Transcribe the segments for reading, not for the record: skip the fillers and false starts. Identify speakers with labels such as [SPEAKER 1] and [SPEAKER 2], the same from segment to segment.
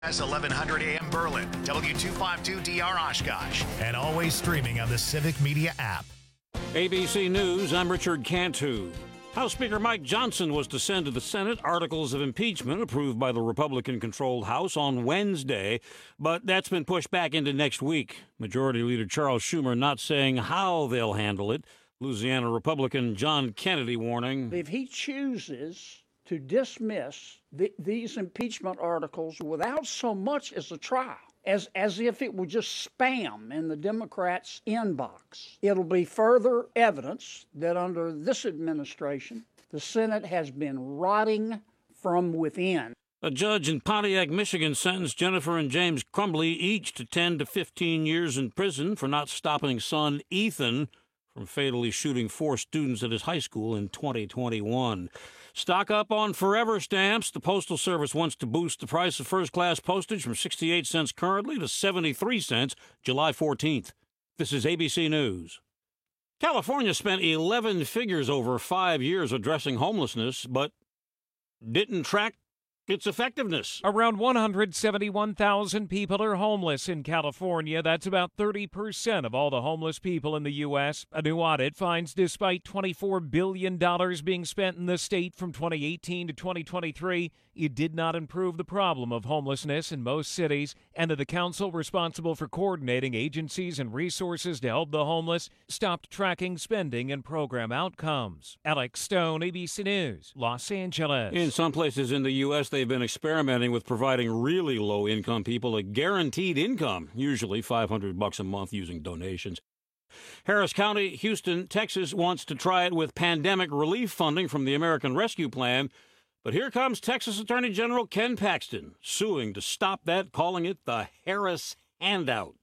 [SPEAKER 1] As 1100 AM Berlin, W252DR Oshkosh, and always streaming on the Civic Media app.
[SPEAKER 2] ABC News, I'm Richard Cantu. House Speaker Mike Johnson was to send to the Senate articles of impeachment approved by the Republican-controlled House on Wednesday, but that's been pushed back into next week. Majority Leader Charles Schumer not saying how they'll handle it. Louisiana Republican John Kennedy warning.
[SPEAKER 3] If he chooses to dismiss these impeachment articles without so much as a trial, as if it were just spam in the Democrats' inbox, it'll be further evidence that under this administration, the Senate has been rotting from within.
[SPEAKER 2] A judge in Pontiac, Michigan sentenced Jennifer and James Crumbly each to 10 to 15 years in prison for not stopping son Ethan from fatally shooting 4 students at his high school in 2021. Stock up on Forever stamps. The Postal Service wants to boost the price of first-class postage from 68 cents currently to 73 cents July 14th. This is ABC News. California spent 11 figures over 5 years addressing homelessness, but didn't track its effectiveness.
[SPEAKER 4] Around 171,000 people are homeless in California. That's about 30% of all the homeless people in the U.S. A new audit finds despite $24 billion being spent in the state from 2018 to 2023, it did not improve the problem of homelessness in most cities, and that the council responsible for coordinating agencies and resources to help the homeless stopped tracking spending and program outcomes. Alex Stone, ABC News, Los Angeles.
[SPEAKER 2] In some places in the U.S., they've been experimenting with providing really low-income people a guaranteed income, usually $500 a month using donations. Harris County, Houston, Texas wants to try it with pandemic relief funding from the American Rescue Plan. But here comes Texas Attorney General Ken Paxton suing to stop that, calling it the Harris handout.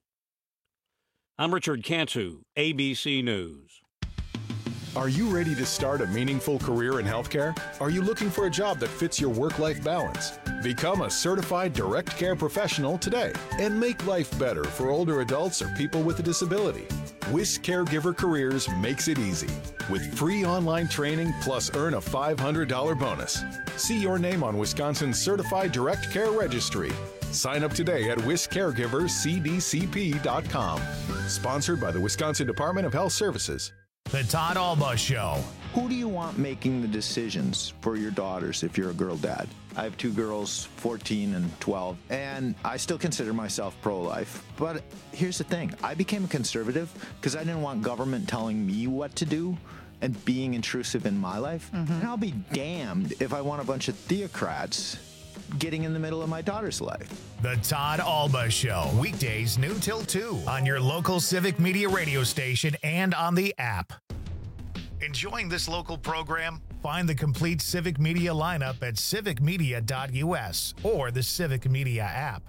[SPEAKER 2] I'm Richard Cantu, ABC News.
[SPEAKER 5] Are you ready to start a meaningful career in healthcare? Are you looking for a job that fits your work-life balance? Become a certified direct care professional today and make life better for older adults or people with a disability. WIS Caregiver Careers makes it easy. With free online training plus earn a $500 bonus. See your name on Wisconsin's Certified Direct Care Registry. Sign up today at wiscaregivercdcp.com. Sponsored by the Wisconsin Department of Health Services.
[SPEAKER 1] The Todd Alba Show.
[SPEAKER 6] Who do you want making the decisions for your daughters if you're a girl dad? I have 2 girls, 14 and 12, and I still consider myself pro-life. But here's the thing. I became a conservative because I didn't want government telling me what to do and being intrusive in my life. And I'll be damned if I want a bunch of theocrats getting in the middle of my daughter's life.
[SPEAKER 1] The Todd Alba Show, weekdays noon till 2 on your local Civic Media radio station and on the app. Enjoying this local program? Find the complete Civic Media lineup at civicmedia.us or the Civic Media app.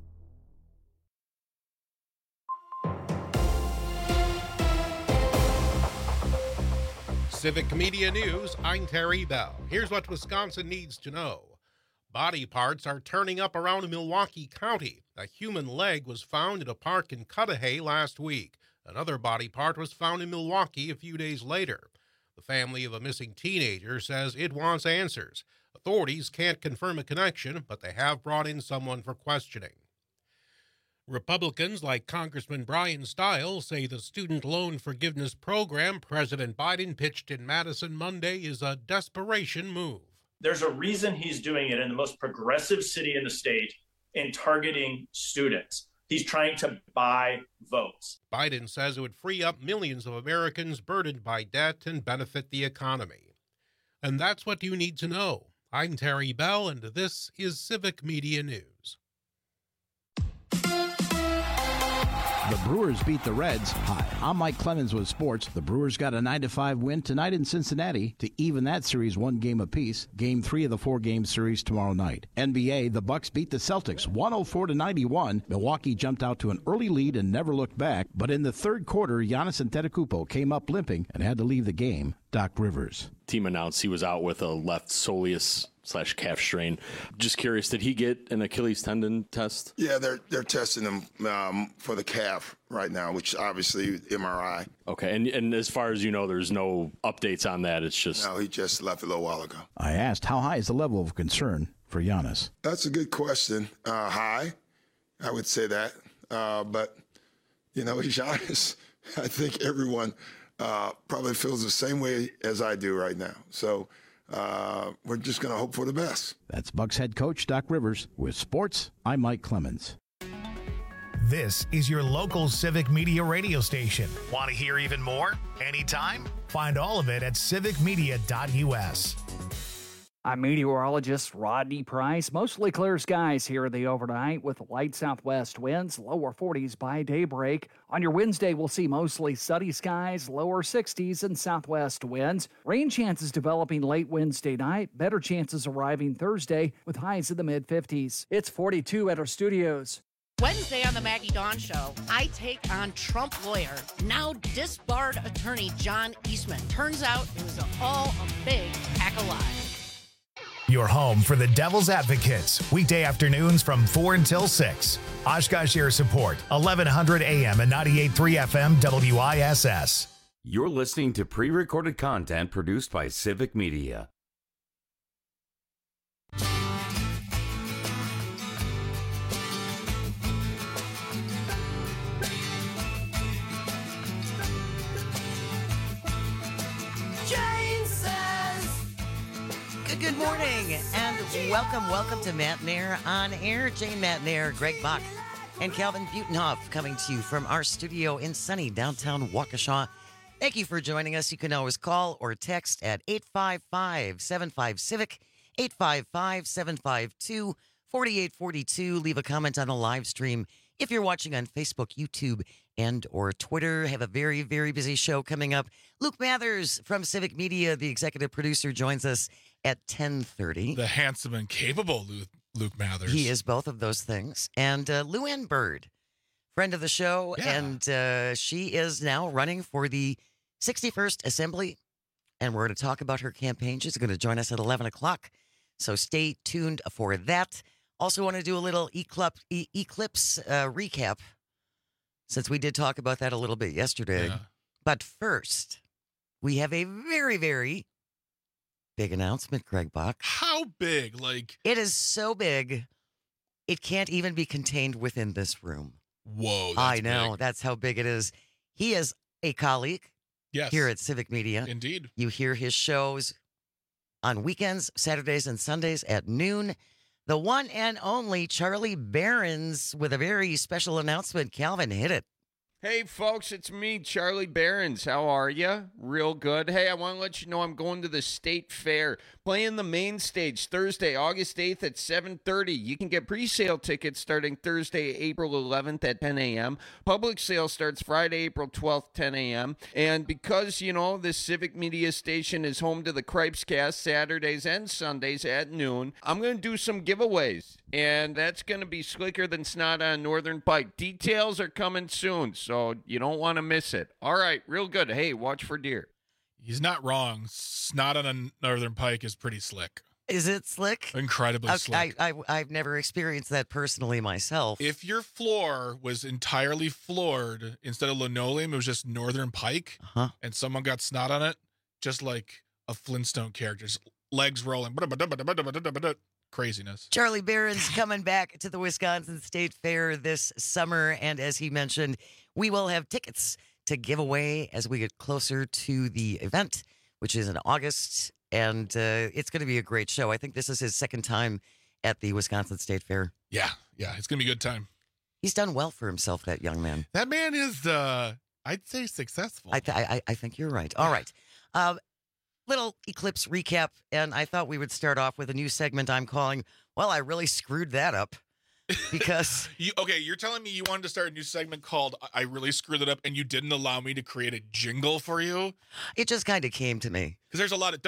[SPEAKER 7] Civic Media News, I'm Terry Bell. Here's what Wisconsin needs to know. Body parts are turning up around Milwaukee County. A human leg was found at a park in Cudahy last week. Another body part was found in Milwaukee a few days later. The family of a missing teenager says it wants answers. Authorities can't confirm a connection, but they have brought in someone for questioning. Republicans like Congressman Brian Stiles say the student loan forgiveness program President Biden pitched in Madison Monday is a desperation move.
[SPEAKER 8] There's a reason he's doing it in the most progressive city in the state in targeting students. He's trying to buy votes.
[SPEAKER 7] Biden says it would free up millions of Americans burdened by debt and benefit the economy. And that's what you need to know. I'm Terry Bell, and this is Civic Media News.
[SPEAKER 9] The Brewers beat the Reds. Hi, I'm Mike Clemens with sports. The Brewers got a 9-5 win tonight in Cincinnati to even that series 1 game apiece. Game 3 of the 4-game series tomorrow night. NBA, the Bucks beat the Celtics 104-91. Milwaukee jumped out to an early lead and never looked back. But in the third quarter, Giannis Antetokounmpo came up limping and had to leave the game. Doc Rivers.
[SPEAKER 10] Team announced he was out with a left soleus/calf strain. Just curious, did he get an Achilles tendon test?
[SPEAKER 11] Yeah, they're testing him for the calf right now, which obviously MRI.
[SPEAKER 10] Okay, and as far as you know, there's no updates on that. It's just...
[SPEAKER 11] No, he just left a little while ago.
[SPEAKER 9] I asked, how high is the level of concern for Giannis?
[SPEAKER 11] That's a good question. High, I would say that. But, Giannis, I think everyone probably feels the same way as I do right now. So we're just going to hope for the best.
[SPEAKER 9] That's Bucks head coach Doc Rivers. With sports, I'm Mike Clemens.
[SPEAKER 1] This is your local Civic Media radio station. Want to hear even more? Anytime? Find all of it at civicmedia.us.
[SPEAKER 12] I'm meteorologist Rodney Price. Mostly clear skies here in the overnight with light southwest winds, lower 40s by daybreak. On your Wednesday, we'll see mostly sunny skies, lower 60s and southwest winds. Rain chances developing late Wednesday night. Better chances arriving Thursday with highs in the mid-50s. It's 42 at our studios.
[SPEAKER 13] Wednesday on the Maggie Dawn Show, I take on Trump lawyer, now disbarred attorney John Eastman. Turns out it was all a big pack of lies.
[SPEAKER 1] Your home for the Devil's Advocates, weekday afternoons from 4 until 6. Oshkosh Air Support, 1100 AM and 98.3 FM WISS.
[SPEAKER 14] You're listening to pre-recorded content produced by Civic Media.
[SPEAKER 15] Good morning and welcome to Matt Nair on Air. Jane Matt Nair, Greg Bach, and Calvin Butenhoff coming to you from our studio in sunny downtown Waukesha. Thank you for joining us. You can always call or text at 855-75-CIVIC, 855-752-4842. Leave a comment on the live stream if you're watching on Facebook, YouTube, and or Twitter. Have a very, very busy show coming up. Luke Mathers from Civic Media, the executive producer, joins us at 10:30.
[SPEAKER 16] The handsome and capable Luke Mathers.
[SPEAKER 15] He is both of those things. And Luann Bird, friend of the show, and she is now running for the 61st Assembly, and we're going to talk about her campaign. She's going to join us at 11 o'clock, so stay tuned for that. Also want to do a little eclipse recap, since we did talk about that a little bit yesterday.
[SPEAKER 16] Yeah.
[SPEAKER 15] But first, we have a very, very big announcement, Greg Bach.
[SPEAKER 16] How big?
[SPEAKER 15] It is so big, it can't even be contained within this room.
[SPEAKER 16] Whoa, that's
[SPEAKER 15] I know.
[SPEAKER 16] big.
[SPEAKER 15] That's how big it is. He is a colleague here at Civic Media.
[SPEAKER 16] Indeed.
[SPEAKER 15] You hear his shows on weekends, Saturdays and Sundays at noon. The one and only Charlie Behrens with a very special announcement. Calvin, hit it.
[SPEAKER 17] Hey, folks, it's me, Charlie Behrens. How are you? Real good. Hey, I want to let you know I'm going to the State Fair, playing the main stage Thursday, August 8th at 7:30. You can get pre-sale tickets starting Thursday, April 11th at 10 a.m. Public sale starts Friday, April 12th, 10 a.m. And because, this Civic Media station is home to the Cripescast Saturdays and Sundays at noon, I'm going to do some giveaways. And that's going to be slicker than snot on Northern Pike. Details are coming soon, so you don't want to miss it. All right, real good. Hey, watch for deer.
[SPEAKER 16] He's not wrong. Snot on a Northern Pike is pretty slick.
[SPEAKER 15] Is it slick?
[SPEAKER 16] Incredibly slick.
[SPEAKER 15] I've never experienced that personally myself.
[SPEAKER 16] If your floor was entirely floored, instead of linoleum, it was just Northern Pike, and someone got snot on it, just like a Flintstone character, just legs rolling. Craziness.
[SPEAKER 15] Charlie Behrens coming back to the Wisconsin State Fair this summer, and as he mentioned, we will have tickets to give away as we get closer to the event, which is in August, and it's going to be a great show. I think this is his second time at the Wisconsin State Fair.
[SPEAKER 16] Yeah, it's going to be a good time.
[SPEAKER 15] He's done well for himself, that young man.
[SPEAKER 16] That man is, I'd say, successful.
[SPEAKER 15] I think you're right. All right. Little eclipse recap, and I thought we would start off with a new segment I'm calling, well, I really screwed that up, because...
[SPEAKER 16] You're telling me you wanted to start a new segment called I Really Screwed It Up, and you didn't allow me to create a jingle for you?
[SPEAKER 15] It just kind of came to me.
[SPEAKER 16] Because there's a lot of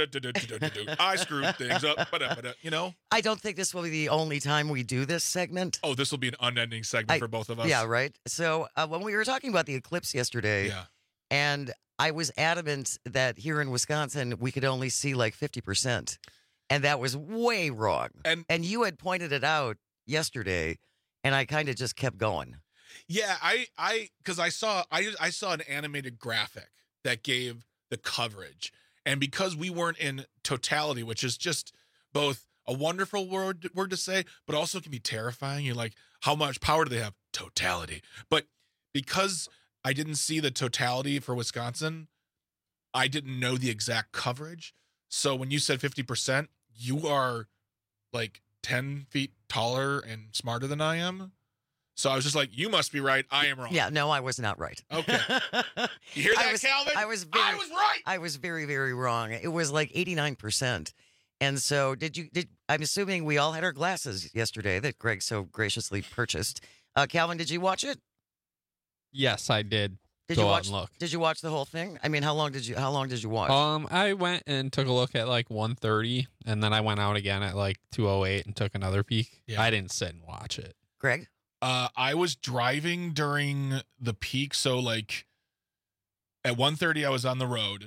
[SPEAKER 16] I screwed things up,
[SPEAKER 15] I don't think this will be the only time we do this segment.
[SPEAKER 16] Oh, this will be an unending segment for both of us.
[SPEAKER 15] Yeah, right? So when we were talking about the eclipse yesterday, and I was adamant that here in Wisconsin, we could only see like 50%. And that was way wrong. And you had pointed it out yesterday, and I kind of just kept going.
[SPEAKER 16] Yeah, because I saw an animated graphic that gave the coverage. And because we weren't in totality, which is just both a wonderful word to say, but also can be terrifying. You're like, how much power do they have? Totality. But because I didn't see the totality for Wisconsin, I didn't know the exact coverage. So when you said 50%, you are like 10 feet taller and smarter than I am. So I was just like, you must be right. I am wrong.
[SPEAKER 15] Yeah, no, I was not right.
[SPEAKER 16] Okay. You hear that, Calvin?
[SPEAKER 15] I was
[SPEAKER 16] right.
[SPEAKER 15] I was very, very wrong. It was like 89%. And so I'm assuming we all had our glasses yesterday that Greg so graciously purchased. Calvin, did you watch it?
[SPEAKER 18] Yes, I did.
[SPEAKER 15] Did
[SPEAKER 18] Go
[SPEAKER 15] you
[SPEAKER 18] out
[SPEAKER 15] watch?
[SPEAKER 18] and look.
[SPEAKER 15] Did you watch the whole thing? I mean, how long did you watch?
[SPEAKER 18] I went and took a look at like 1:30, and then I went out again at like 2:08 and took another peek.
[SPEAKER 16] Yeah.
[SPEAKER 18] I didn't sit and watch it.
[SPEAKER 15] Greg?
[SPEAKER 16] I was driving during the peak, so like at 1:30 I was on the road.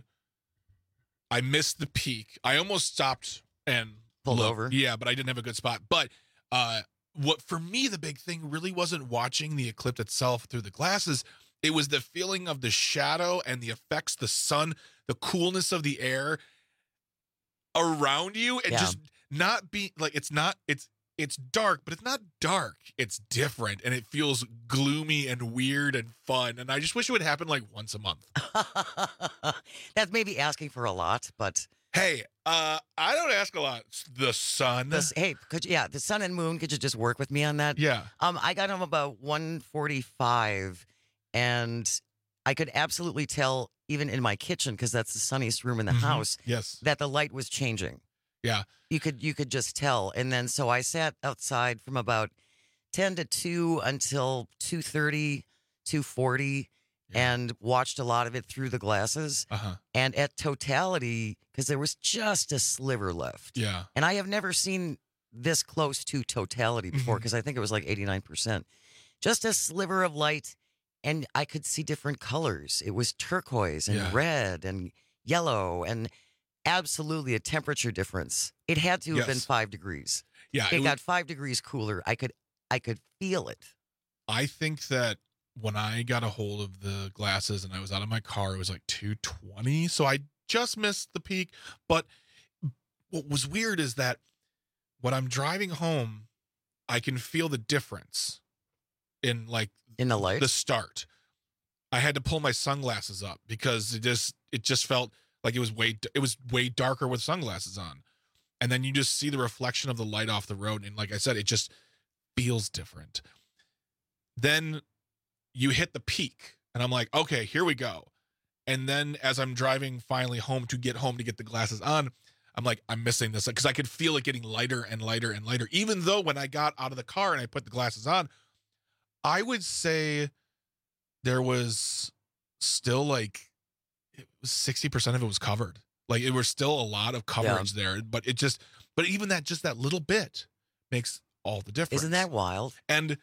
[SPEAKER 16] I missed the peak. I almost stopped and
[SPEAKER 15] pulled
[SPEAKER 16] looked.
[SPEAKER 15] over.
[SPEAKER 16] Yeah, but I didn't have a good spot. But what for me the big thing really wasn't watching the eclipse itself through the glasses. It was the feeling of the shadow and the effects, the sun, the coolness of the air around you, and just not be like it's dark, but it's not dark. It's different, and it feels gloomy and weird and fun. And I just wish it would happen like once a month.
[SPEAKER 15] That's maybe asking for a lot, but
[SPEAKER 16] hey, I don't ask a lot. It's the sun.
[SPEAKER 15] the sun and moon. Could you just work with me on that?
[SPEAKER 16] Yeah.
[SPEAKER 15] I got home about 1:45, and I could absolutely tell, even in my kitchen, because that's the sunniest room in the house,
[SPEAKER 16] yes,
[SPEAKER 15] that the light was changing.
[SPEAKER 16] Yeah.
[SPEAKER 15] You could just tell. And then so I sat outside from about 10 to 2 until 2:30, 2:40, and watched a lot of it through the glasses. And at totality, because there was just a sliver left.
[SPEAKER 16] Yeah.
[SPEAKER 15] And I have never seen this close to totality before, because I think it was like 89%. Just a sliver of light, and I could see different colors. It was turquoise and red and yellow, and absolutely a temperature difference. It had to have been 5 degrees.
[SPEAKER 16] Yeah,
[SPEAKER 15] it got 5 degrees cooler. I could feel it.
[SPEAKER 16] I think that when I got a hold of the glasses and I was out of my car, it was like 2:20. So I just missed the peak. But what was weird is that when I'm driving home, I can feel the difference in
[SPEAKER 15] the light,
[SPEAKER 16] the start. I had to pull my sunglasses up because it just felt like it was way darker with sunglasses on. And then you just see the reflection of the light off the road. And like I said, it just feels different. Then you hit the peak and I'm like, okay, here we go. And then as I'm driving finally home to get the glasses on, I'm like, I'm missing this, because I could feel it getting lighter and lighter and lighter. Even though when I got out of the car and I put the glasses on, I would say there was still like 60% of it was covered. Like it was still a lot of coverage there, but even that little bit makes all the difference.
[SPEAKER 15] Isn't that wild?
[SPEAKER 16] And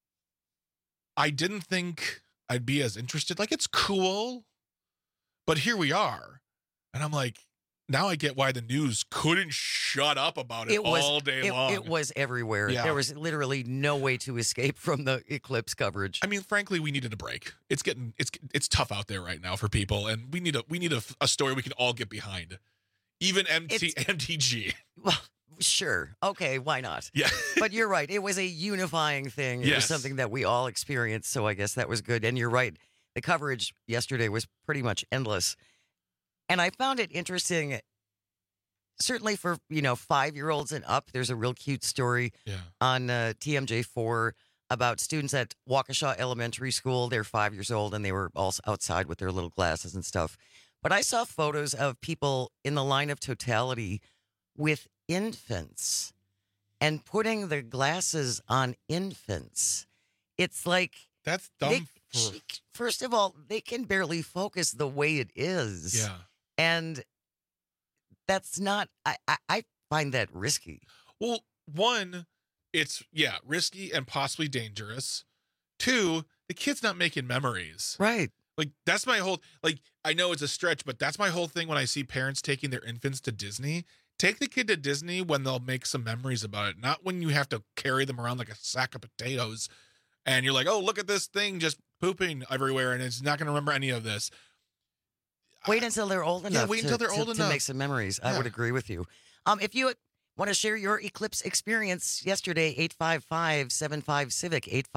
[SPEAKER 16] I didn't think I'd be as interested. Like, it's cool, but here we are. And I'm like, now I get why the news couldn't shut up about it all day long.
[SPEAKER 15] It was everywhere.
[SPEAKER 16] Yeah.
[SPEAKER 15] There was literally no way to escape from the eclipse coverage.
[SPEAKER 16] I mean, frankly, we needed a break. It's tough out there right now for people, and we need a story we can all get behind. Even MTG.
[SPEAKER 15] Well, sure. Okay, why not?
[SPEAKER 16] Yeah.
[SPEAKER 15] But you're right. It was a unifying thing. It was something that we all experienced, so I guess that was good. And you're right. The coverage yesterday was pretty much endless. And I found it interesting, certainly for, 5-year-olds and up. There's a real cute story on TMJ4 about students at Waukesha Elementary School. They're 5 years old, and they were all outside with their little glasses and stuff. But I saw photos of people in the line of totality with infants and putting their glasses on infants. It's like...
[SPEAKER 16] That's dumb.
[SPEAKER 15] First of all, they can barely focus the way it is.
[SPEAKER 16] Yeah.
[SPEAKER 15] And that's not, I find that risky.
[SPEAKER 16] Well, one, it's, risky and possibly dangerous. Two, the kid's not making memories.
[SPEAKER 15] Right.
[SPEAKER 16] Like, that's my whole, I know it's a stretch, but that's my whole thing when I see parents taking their infants to Disney. Take the kid to Disney when they'll make some memories about it, not when you have to carry them around like a sack of potatoes. And you're like, oh, look at this thing just pooping everywhere, and it's not going to remember any of this.
[SPEAKER 15] Wait until they're old enough.
[SPEAKER 16] Wait until they're old enough
[SPEAKER 15] to make some memories. I would agree with you. If you Want to share your eclipse experience yesterday? 855-75-CIVIC,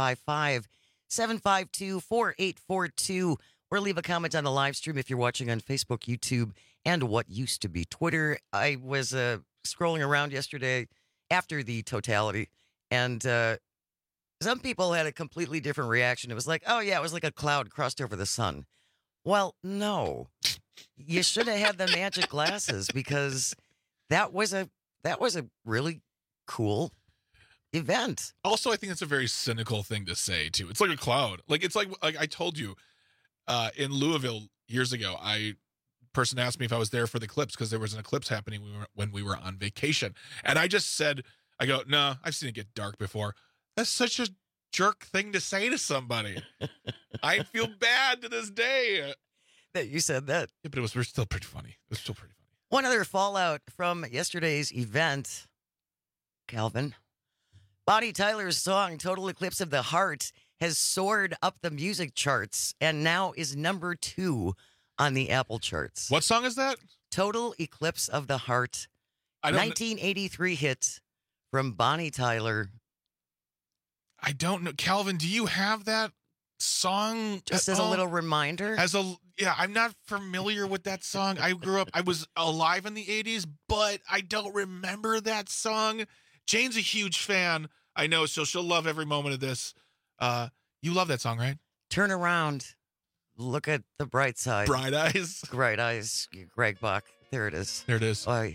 [SPEAKER 15] 855-752-4842, or leave a comment on the live stream if you're watching on Facebook, YouTube, and what used to be Twitter. I was scrolling around yesterday after the totality, and some people had a completely different reaction. It was like, oh, yeah, it was like a cloud crossed over the sun. Well, no. You should have had the magic glasses because that was a really cool event.
[SPEAKER 16] Also, I think it's a very cynical thing to say, too. It's like a cloud. It's like I told you in Louisville years ago, person asked me if I was there for the eclipse because there was an eclipse happening when we were on vacation. And I just said, no, I've seen it get dark before. That's such a jerk thing to say to somebody. I feel bad to this day.
[SPEAKER 15] That you said that.
[SPEAKER 16] Yeah, but it was still pretty funny. It was still pretty funny.
[SPEAKER 15] One other fallout from yesterday's event, Calvin. Bonnie Tyler's song, Total Eclipse of the Heart, has soared up the music charts and now is number 2 on the Apple charts.
[SPEAKER 16] What song is that?
[SPEAKER 15] Total Eclipse of the Heart. 1983 hit from Bonnie Tyler.
[SPEAKER 16] I don't know. Calvin, do you have that song?
[SPEAKER 15] Just as a little reminder?
[SPEAKER 16] Yeah, I'm not familiar with that song. I was alive in the 80s, but I don't remember that song. Jane's a huge fan. I know, so she'll love every moment of this. You love that song, right?
[SPEAKER 15] Turn around. Look at the bright side.
[SPEAKER 16] Bright Eyes.
[SPEAKER 15] Bright Eyes. Greg Bach. There it is.
[SPEAKER 16] There it is.
[SPEAKER 15] Oy.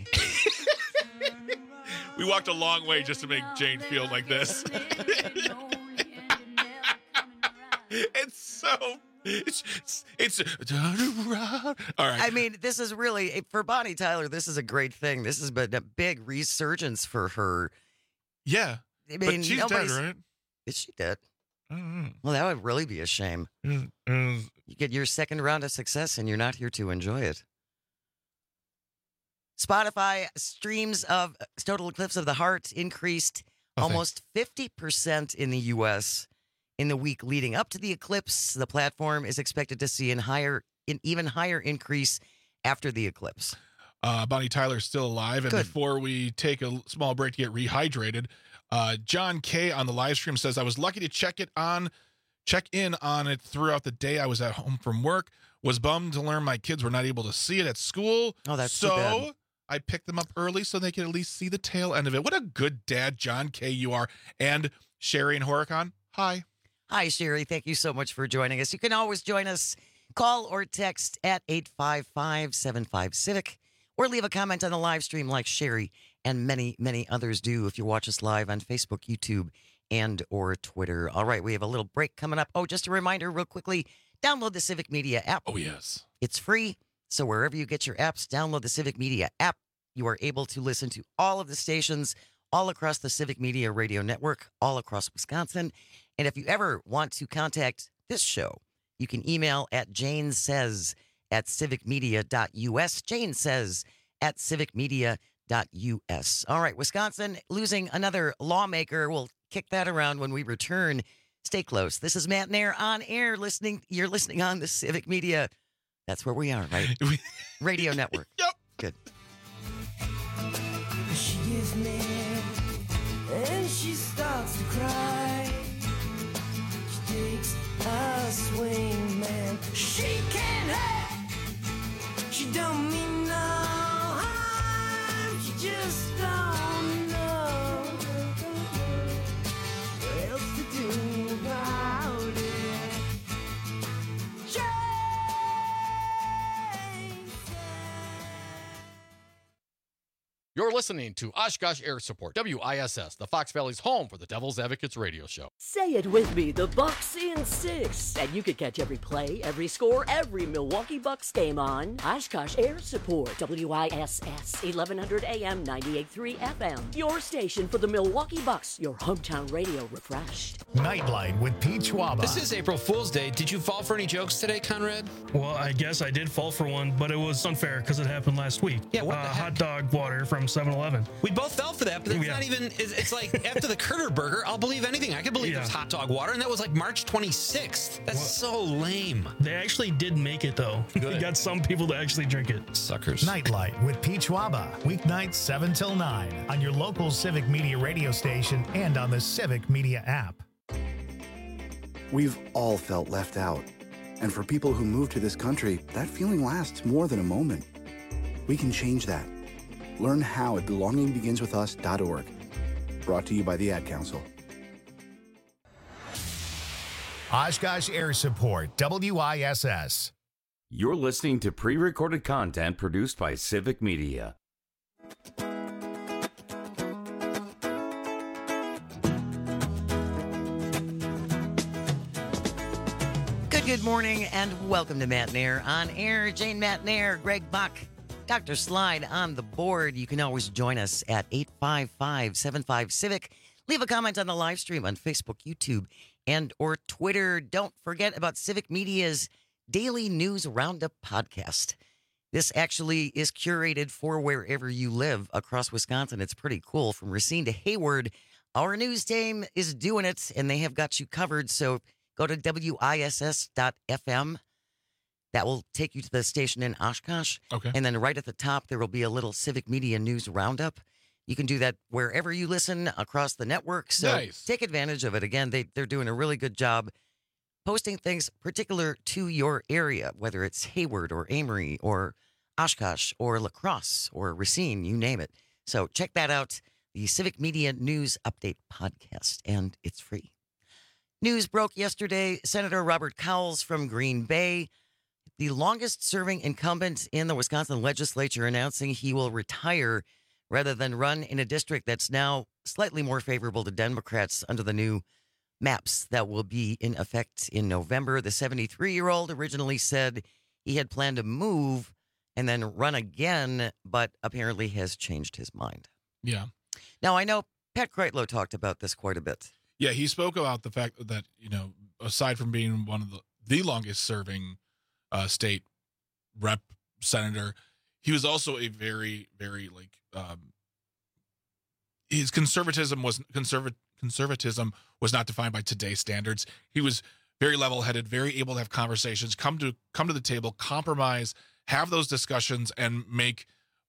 [SPEAKER 16] We walked a long way just to make Jane feel like this. It's turn around. All right.
[SPEAKER 15] I mean, this is really, for Bonnie Tyler, this is a great thing. This has been a big resurgence for her.
[SPEAKER 16] Yeah.
[SPEAKER 15] I mean,
[SPEAKER 16] but she's dead, right?
[SPEAKER 15] Is she dead?
[SPEAKER 16] I don't know.
[SPEAKER 15] Well, that would really be a shame. You get your second round of success and you're not here to enjoy it. Spotify streams of Total Eclipse of the Heart increased almost 50% in the U.S. in the week leading up to the eclipse. The platform is expected to see an even higher increase after the eclipse.
[SPEAKER 16] Bonnie Tyler's still alive. And before we take a small break to get rehydrated, John K. on the live stream says, I was lucky to check in on it throughout the day. I was at home from work. Was bummed to learn my kids were not able to see it at school.
[SPEAKER 15] Oh, that's too bad.
[SPEAKER 16] I picked them up early so they could at least see the tail end of it. What a good dad, John K. you are. And Sherry and Horicon, hi.
[SPEAKER 15] Hi, Sherry. Thank you so much for joining us. You can always join us. Call or text at 855-75-CIVIC or leave a comment on the live stream like Sherry and many, many others do if you watch us live on Facebook, YouTube, and or Twitter. All right, we have a little break coming up. Oh, just a reminder real quickly, download the Civic Media app.
[SPEAKER 16] Oh, yes.
[SPEAKER 15] It's free. So wherever you get your apps, download the Civic Media app. You are able to listen to all of the stations all across the Civic Media Radio Network, all across Wisconsin. And if you ever want to contact this show, you can email at janesays@civicmedia.us, janesays@civicmedia.us. All right, Wisconsin losing another lawmaker. We'll kick that around when we return. Stay close. This is Matt Nair on air. You're listening on the Civic Media. That's where we are, right? Radio Network.
[SPEAKER 16] Yep.
[SPEAKER 15] Good.
[SPEAKER 19] She gives me and she starts to cry. She takes a swing, man. She can't help. She don't mean no harm. She just don't know what else to do about it.
[SPEAKER 20] You're listening to Oshkosh Air Support, WISS, the Fox Valley's home for the Devil's Advocates radio show.
[SPEAKER 21] Say it with me, the Bucks in 6. And you can catch every play, every score, every Milwaukee Bucks game on Oshkosh Air Support, WISS, 1100 AM, 98.3 FM. Your station for the Milwaukee Bucks, your hometown radio refreshed.
[SPEAKER 1] Nightlight with Pete Schwaba.
[SPEAKER 22] This is April Fool's Day. Did you fall for any jokes today, Conrad?
[SPEAKER 23] Well, I guess I did fall for one, but it was unfair because it happened last week.
[SPEAKER 22] Yeah, what the heck?
[SPEAKER 23] Hot dog water from
[SPEAKER 3] 7-Eleven.
[SPEAKER 22] We both fell for that, but it's
[SPEAKER 3] Yeah.
[SPEAKER 22] not even. It's like after the Critter Burger, I'll believe anything. I could believe
[SPEAKER 3] Yeah.
[SPEAKER 22] there's hot dog water, and that was like March 26th. That's so lame.
[SPEAKER 3] They actually did make it, though. They got some people to actually drink it.
[SPEAKER 22] Suckers.
[SPEAKER 1] Nightlight with Peach Waba, weeknights 7 till 9 on your local Civic Media radio station and on the Civic Media app.
[SPEAKER 4] We've all felt left out. And for people who move to this country, that feeling lasts more than a moment. We can change that. Learn how at belongingbeginswithus.org. Brought to you by the Ad Council.
[SPEAKER 1] Oshkosh Air Support, WISS.
[SPEAKER 14] You're listening to pre-recorded content produced by Civic Media.
[SPEAKER 15] Good morning and welcome to Matt Nair on air. Jane Matt Nair, Greg Buck, Dr. Slide on the board. You can always join us at 855-75-CIVIC. Leave a comment on the live stream on Facebook, YouTube, and or Twitter. Don't forget about Civic Media's Daily News Roundup podcast. This actually is curated for wherever you live across Wisconsin. It's pretty cool. From Racine to Hayward, our news team is doing it, and they have got you covered. So go to WISS.FM. That will take you to the station in Oshkosh.
[SPEAKER 16] Okay.
[SPEAKER 15] And then right at the top, there will be a little Civic Media News Roundup. You can do that wherever you listen across the network. So
[SPEAKER 16] Nice.
[SPEAKER 15] take advantage of it. Again, they're doing a really good job posting things particular to your area, whether it's Hayward or Amory or Oshkosh or La Crosse or Racine, you name it. So check that out, the Civic Media News Update podcast, and it's free. News broke yesterday. Senator Robert Cowles from Green Bay, the longest-serving incumbent in the Wisconsin legislature, announcing he will retire rather than run in a district that's now slightly more favorable to Democrats under the new maps that will be in effect in November. The 73-year-old originally said he had planned to move and then run again, but apparently has changed his mind.
[SPEAKER 16] Yeah.
[SPEAKER 15] Now, I know Pat Kreitlow talked about this quite a bit.
[SPEAKER 16] Yeah, he spoke about the fact that, aside from being one of the longest serving state rep senator, he was also a very, very his conservatism was not defined by today's standards. He was very level-headed, very able to have conversations, come to the table, compromise, have those discussions, and make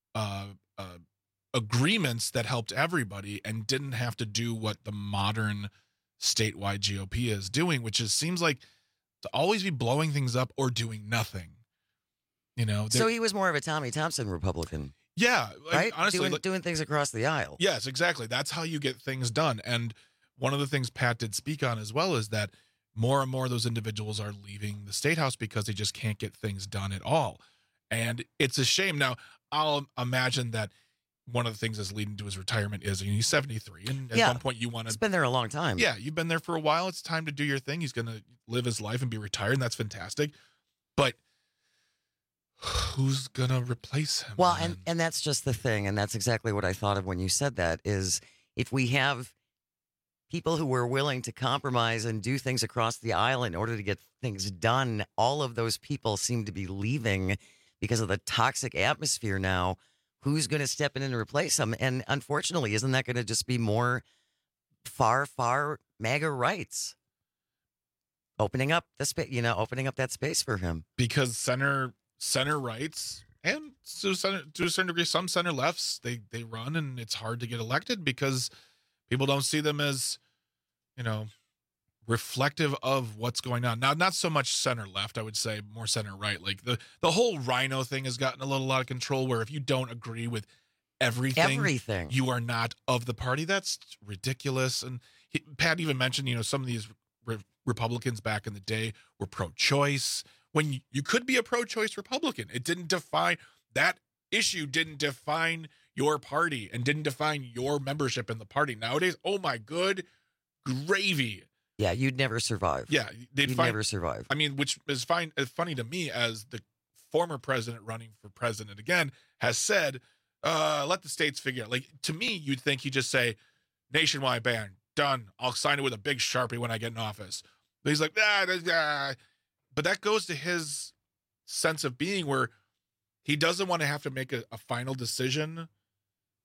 [SPEAKER 16] agreements that helped everybody, and didn't have to do what the modern statewide GOP is doing, which seems like to always be blowing things up or doing nothing.
[SPEAKER 15] So he was more of a Tommy Thompson Republican.
[SPEAKER 16] Yeah,
[SPEAKER 15] right?
[SPEAKER 16] Honestly,
[SPEAKER 15] doing things across the aisle.
[SPEAKER 16] Yes, exactly. That's how you get things done. And one of the things Pat did speak on as well is that more and more of those individuals are leaving the state house because they just can't get things done at all. And it's a shame. Now, I'll imagine that one of the things that's leading to his retirement is he's 73, and at one point you want to.
[SPEAKER 15] It's been there a long time.
[SPEAKER 16] Yeah, you've been there for a while. It's time to do your thing. He's going to live his life and be retired, and that's fantastic. But who's going to replace him?
[SPEAKER 15] Well, and that's just the thing, and that's exactly what I thought of when you said that, is if we have people who were willing to compromise and do things across the aisle in order to get things done, all of those people seem to be leaving because of the toxic atmosphere now. Who's going to step in and replace them? And unfortunately, isn't that going to just be more far MAGA rights? Opening up the space, opening up that space for him.
[SPEAKER 16] Because center rights and to a certain degree, some center lefts, they run, and it's hard to get elected because people don't see them as, reflective of what's going on. Now, not so much center left, I would say more center right. Like the whole rhino thing has gotten a little out of control, where if you don't agree with everything, you are not of the party. That's ridiculous. And Pat even mentioned, some of these Republicans back in the day were pro-choice, when you could be a pro-choice Republican. It didn't define, that issue didn't define your party and didn't define your membership in the party. Nowadays, oh my good gravy.
[SPEAKER 15] Yeah, you'd never survive.
[SPEAKER 16] Yeah,
[SPEAKER 15] you'd never survive.
[SPEAKER 16] I mean, which is funny to me, as the former president running for president again has said, let the states figure out. Like, to me, you'd think he'd just say, nationwide ban, done. I'll sign it with a big Sharpie when I get in office. But he's like, But that goes to his sense of being, where he doesn't want to have to make a final decision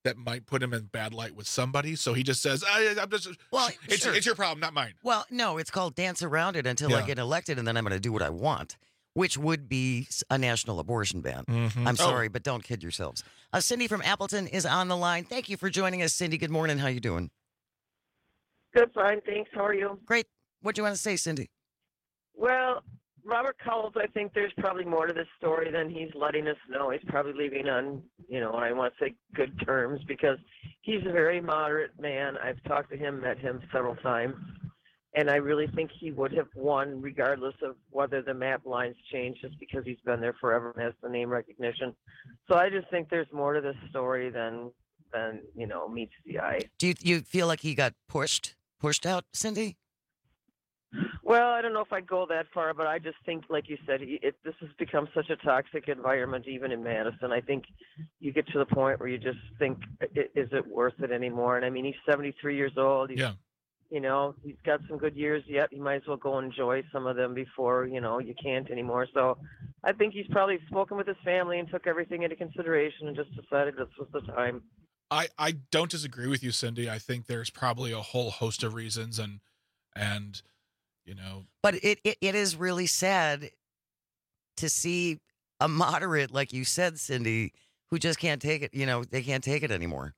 [SPEAKER 16] that might put him in bad light with somebody. So he just says, I'm just,
[SPEAKER 15] well,
[SPEAKER 16] it's your problem, not mine.
[SPEAKER 15] Well, no, it's called dance around it until I get elected, and then I'm going to do what I want, which would be a national abortion ban.
[SPEAKER 16] Mm-hmm.
[SPEAKER 15] I'm sorry, but don't kid yourselves. Cindy from Appleton is on the line. Thank you for joining us, Cindy. Good morning. How you doing?
[SPEAKER 2] Good, fine, thanks. How are you?
[SPEAKER 15] Great. What do you want to say, Cindy?
[SPEAKER 2] Well, Robert Cowles, I think there's probably more to this story than he's letting us know. He's probably leaving on, I want to say good terms, because he's a very moderate man. I've talked to him, met him several times, and I really think he would have won regardless of whether the map lines change, just because he's been there forever and has the name recognition. So I just think there's more to this story than meets the eye.
[SPEAKER 15] Do you feel like he got pushed out, Cindy?
[SPEAKER 2] Well, I don't know if I'd go that far, but I just think, like you said, this has become such a toxic environment, even in Madison. I think you get to the point where you just think, is it worth it anymore? And I mean, he's 73 years old. He's got some good years yet. He might as well go enjoy some of them before, you can't anymore. So I think he's probably spoken with his family and took everything into consideration and just decided this was the time.
[SPEAKER 16] I don't disagree with you, Cindy. I think there's probably a whole host of reasons, and
[SPEAKER 15] But it is really sad to see a moderate, like you said, Cindy, who just can't take it. They can't take it anymore.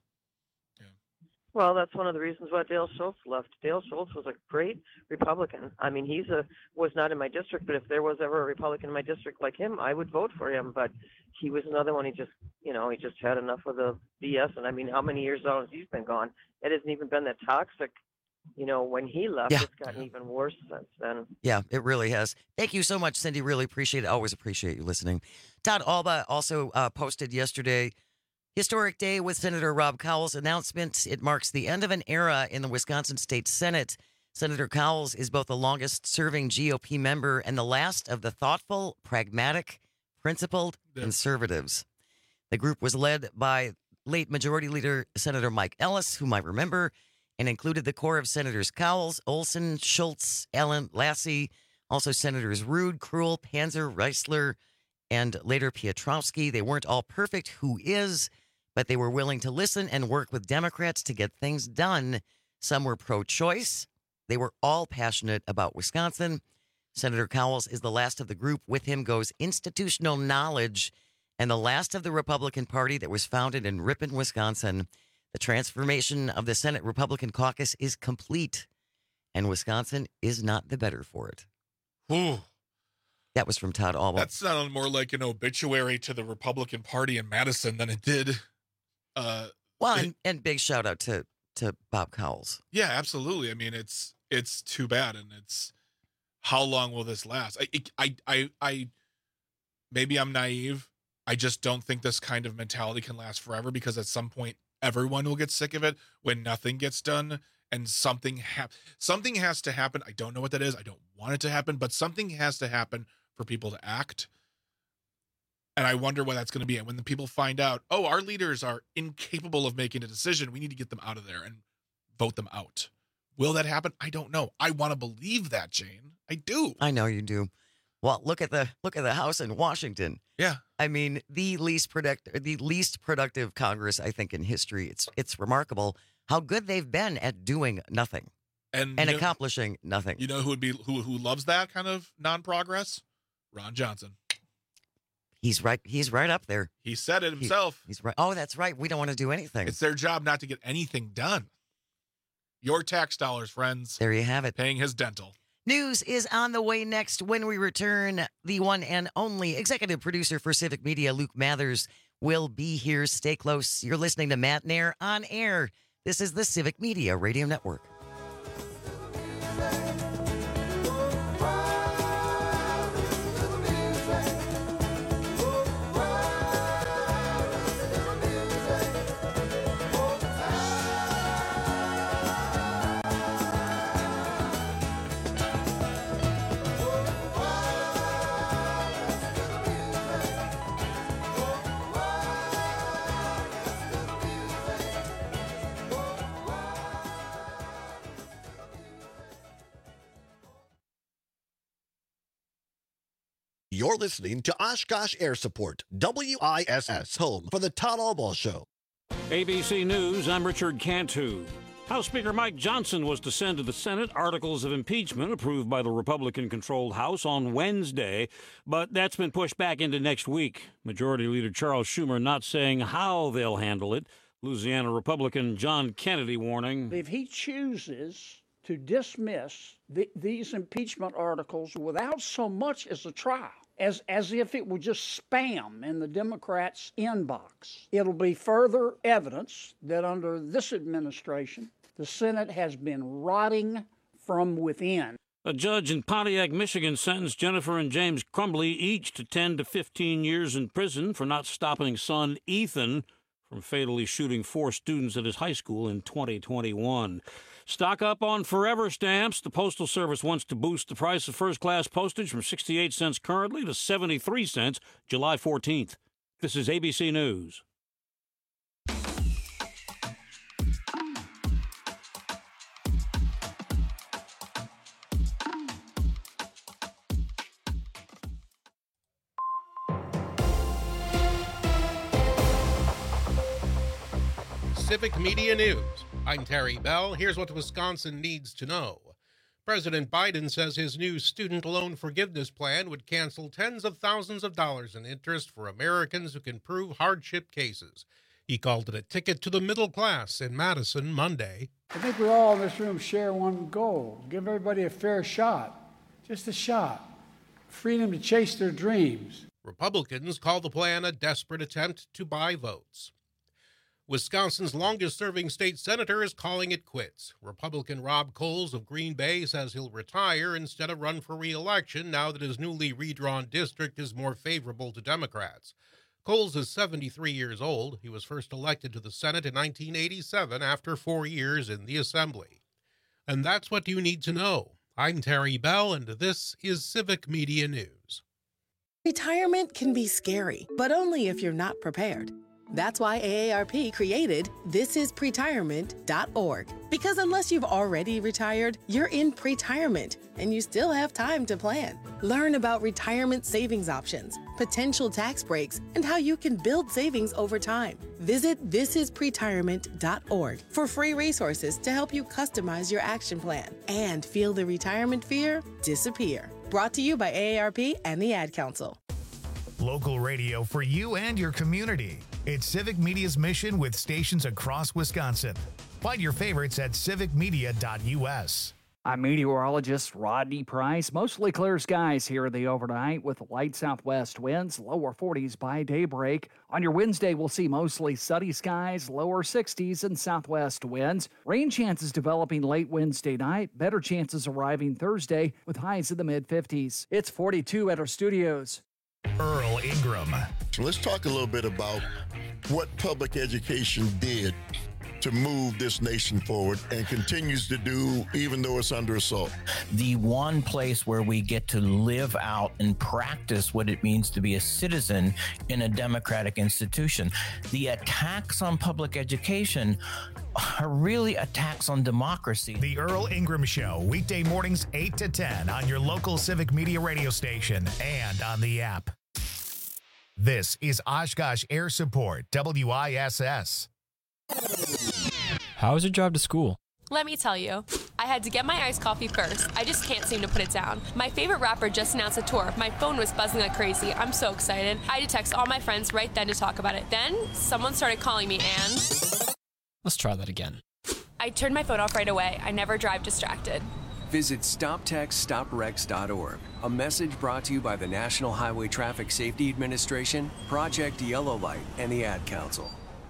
[SPEAKER 2] Well, that's one of the reasons why Dale Schultz left. Dale Schultz was a great Republican. I mean, was not in my district, but if there was ever a Republican in my district like him, I would vote for him. But he was another one. He just had enough of the BS. And I mean, how many years has he been gone? It hasn't even been that toxic. When he left, it's gotten even worse since then.
[SPEAKER 15] Yeah, it really has. Thank you so much, Cindy. Really appreciate it. Always appreciate you listening. Todd Alba also posted yesterday, historic day with Senator Rob Cowles' announcement. It marks the end of an era in the Wisconsin State Senate. Senator Cowles is both the longest-serving GOP member and the last of the thoughtful, pragmatic, principled conservatives. The group was led by late Majority Leader Senator Mike Ellis, whom I remember, and included the core of Senators Cowles, Olson, Schultz, Allen, Lassie, also Senators Rude, Krull, Panzer, Reisler, and later Piotrowski. They weren't all perfect, who is, but they were willing to listen and work with Democrats to get things done. Some were pro-choice. They were all passionate about Wisconsin. Senator Cowles is the last of the group. With him goes institutional knowledge and the last of the Republican Party that was founded in Ripon, Wisconsin. The transformation of the Senate Republican caucus is complete, and Wisconsin is not the better for it.
[SPEAKER 16] Ooh.
[SPEAKER 15] That was from Todd Alba.
[SPEAKER 16] That sounded more like an obituary to the Republican Party in Madison than it did.
[SPEAKER 15] And big shout out to Bob Cowles.
[SPEAKER 16] Yeah, absolutely. I mean, it's too bad, and it's how long will this last? I maybe I'm naive. I just don't think this kind of mentality can last forever, because at some point everyone will get sick of it when nothing gets done, and something has to happen. I don't know what that is. I don't want it to happen, but something has to happen for people to act. And I wonder what that's going to be. And when the people find out, our leaders are incapable of making a decision, we need to get them out of there and vote them out. Will that happen? I don't know. I want to believe that, Jane. I do.
[SPEAKER 15] I know you do. Well, look at the House in Washington.
[SPEAKER 16] Yeah.
[SPEAKER 15] I mean, the least productive Congress, I think, in history. It's remarkable how good they've been at doing nothing and accomplishing nothing.
[SPEAKER 16] You know who loves that kind of non-progress? Ron Johnson.
[SPEAKER 15] He's right. He's right up there.
[SPEAKER 16] He said it himself.
[SPEAKER 15] He's right. Oh, that's right. We don't want to do anything.
[SPEAKER 16] It's their job not to get anything done. Your tax dollars, friends.
[SPEAKER 15] There you have it.
[SPEAKER 16] Paying his dental.
[SPEAKER 15] News is on the way next. When we return, the one and only executive producer for Civic Media, Luke Mathers, will be here. Stay close. You're listening to Matt Nair on air. This is the Civic Media Radio Network.
[SPEAKER 5] You're listening to Oshkosh Air Support, WISS, home for the Todd Alba Show. ABC News, I'm Richard Cantu. House Speaker Mike Johnson was to send to the Senate articles of impeachment approved by the Republican-controlled House on Wednesday, but that's been pushed back into next week. Majority Leader Charles Schumer not saying how they'll handle it. Louisiana Republican John Kennedy warning.
[SPEAKER 6] If he chooses to dismiss these impeachment articles without so much as a trial, as if it were just spam in the Democrats' inbox, it'll be further evidence that under this administration, the Senate has been rotting from within.
[SPEAKER 5] A judge in Pontiac, Michigan sentenced Jennifer and James Crumbly each to 10 to 15 years in prison for not stopping son Ethan from fatally shooting 4 students at his high school in 2021. Stock up on Forever stamps. The Postal Service wants to boost the price of first-class postage from 68 cents currently to 73 cents July 14th. This is ABC News.
[SPEAKER 7] Civic Media News. I'm Terry Bell. Here's what Wisconsin needs to know. President Biden says his new student loan forgiveness plan would cancel tens of thousands of dollars in interest for Americans who can prove hardship cases. He called it a ticket to the middle class in Madison Monday.
[SPEAKER 6] I think we all in this room share one goal. Give everybody a fair shot. Just a shot. Freedom to chase their dreams.
[SPEAKER 7] Republicans call the plan a desperate attempt to buy votes. Wisconsin's longest-serving state senator is calling it quits. Republican Rob Coles of Green Bay says he'll retire instead of run for re-election now that his newly redrawn district is more favorable to Democrats. Coles is 73 years old. He was first elected to the Senate in 1987 after 4 years in the Assembly. And that's what you need to know. I'm Terry Bell, and this is Civic Media News.
[SPEAKER 23] Retirement can be scary, but only if you're not prepared. That's why AARP created thisispretirement.org. Because unless you've already retired, you're in pretirement, and you still have time to plan. Learn about retirement savings options, potential tax breaks, and how you can build savings over time. Visit thisispretirement.org for free resources to help you customize your action plan and feel the retirement fear disappear. Brought to you by AARP and the Ad Council.
[SPEAKER 1] Local radio for you and your community. It's Civic Media's mission with stations across Wisconsin. Find your favorites at civicmedia.us.
[SPEAKER 12] I'm meteorologist Rodney Price. Mostly clear skies here in the overnight with light southwest winds, lower 40s by daybreak. On your Wednesday, we'll see mostly sunny skies, lower 60s and southwest winds. Rain chances developing late Wednesday night. Better chances arriving Thursday with highs in the mid-50s. It's 42 at our studios.
[SPEAKER 1] Earl Ingram.
[SPEAKER 24] So let's talk a little bit about what public education did to move this nation forward and continues to do even though it's under assault.
[SPEAKER 25] The one place where we get to live out and practice what it means to be a citizen in a democratic institution. The attacks on public education are really attacks on democracy.
[SPEAKER 1] The Earl Ingram Show, weekday mornings 8 to 10 on your local Civic Media radio station and on the app. This is Oshkosh Air Support, WISS.
[SPEAKER 26] How was your drive to school?
[SPEAKER 27] Let me tell you, I had to get my iced coffee first. I just can't seem to put it down. My favorite rapper just announced a tour. My phone was buzzing like crazy. I'm so excited. I had to text all my friends right then to talk about it. Then someone started calling me and...
[SPEAKER 26] Let's try that again.
[SPEAKER 27] I turned my phone off right away. I never drive distracted.
[SPEAKER 28] Visit StopTextStopWrecks.org. A message brought to you by the National Highway Traffic Safety Administration, Project Yellow Light, and the Ad Council.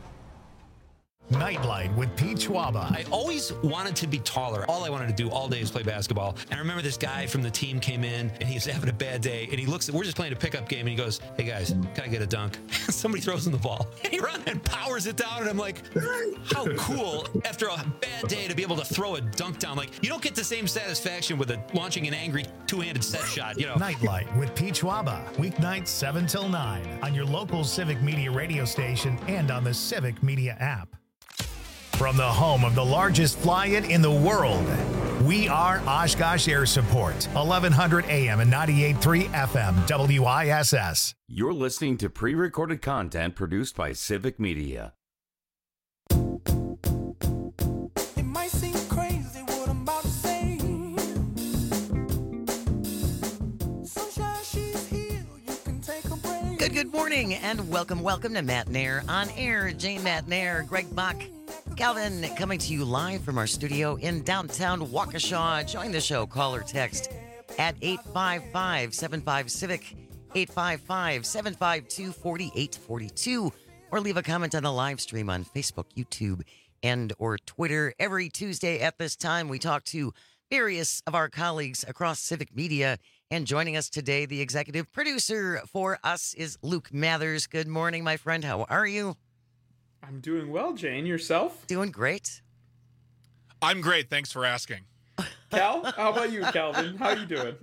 [SPEAKER 1] Nightlight with Pete Schwaba.
[SPEAKER 22] I always wanted to be taller. All I wanted to do all day is play basketball. And I remember this guy from the team came in and he was having a bad day. And he looks, we're just playing a pickup game. And he goes, "Hey guys, can I get a dunk?" Somebody throws him the ball. And he runs and powers it down. And I'm like, how cool after a bad day to be able to throw a dunk down. Like, you don't get the same satisfaction with launching an angry two-handed set shot, you know.
[SPEAKER 1] Nightlight with Pete Schwaba. Weeknights 7 till 9 on your local Civic Media radio station and on the Civic Media app. From the home of the largest fly-in in the world, we are Oshkosh Air Support, 1100 AM and 98.3 FM, WISS.
[SPEAKER 14] You're listening to pre-recorded content produced by Civic Media.
[SPEAKER 15] Good morning, and welcome to Matt Nair on air. Jane Matt Nair, Greg Bach, Calvin, coming to you live from our studio in downtown Waukesha. Join the show, call or text at 855-75-CIVIC, 855-752-4842, or leave a comment on the live stream on Facebook, YouTube, and or Twitter. Every Tuesday at this time, we talk to various of our colleagues across Civic Media. And joining us today, the executive producer for us is Luke Mathers. Good morning, my friend. How are you?
[SPEAKER 8] I'm doing well, Jane. Yourself?
[SPEAKER 15] Doing great.
[SPEAKER 16] I'm great. Thanks for asking.
[SPEAKER 8] Cal, how about you, Calvin? How are you doing?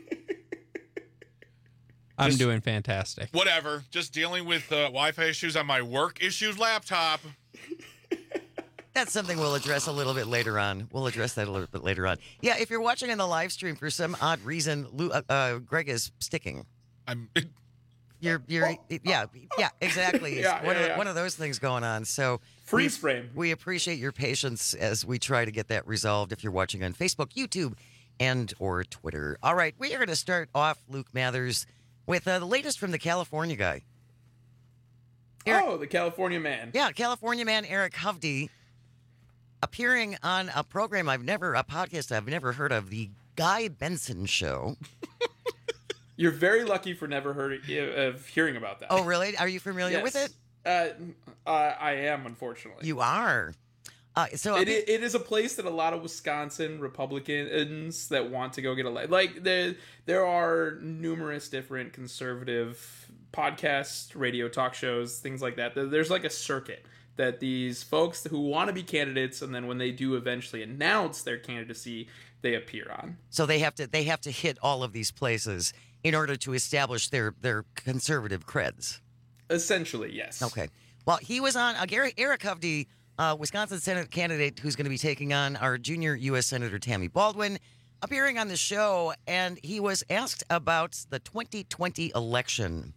[SPEAKER 26] I'm doing fantastic.
[SPEAKER 16] Whatever. Just dealing with Wi-Fi issues on my work issues laptop.
[SPEAKER 15] That's something we'll address a little bit later on. We'll address that a little bit later on. Yeah, if you're watching on the live stream for some odd reason, Greg is sticking. Yeah, exactly. One of those things going on. So
[SPEAKER 8] freeze frame.
[SPEAKER 15] We appreciate your patience as we try to get that resolved. If you're watching on Facebook, YouTube, and or Twitter. All right, we are going to start off, Luke Mathers, with the latest from the California guy.
[SPEAKER 8] The California man.
[SPEAKER 15] Yeah, California man Eric Hovde, appearing on a podcast I've never heard of, the Guy Benson Show.
[SPEAKER 8] You're very lucky for never hearing about that.
[SPEAKER 15] Oh, really? Are you familiar with it?
[SPEAKER 8] I am, unfortunately.
[SPEAKER 15] You are.
[SPEAKER 8] It is a place that a lot of Wisconsin Republicans that want to go get elected. Like there are numerous different conservative podcasts, radio talk shows, things like that. There's like a circuit that these folks who want to be candidates, and then when they do eventually announce their candidacy, they appear on.
[SPEAKER 15] So they have to hit all of these places in order to establish their conservative creds.
[SPEAKER 8] Essentially, yes.
[SPEAKER 15] Okay. Well, he was on Eric Hovde, Wisconsin Senate candidate who's going to be taking on our junior U.S. Senator Tammy Baldwin, appearing on the show, and he was asked about the 2020 election.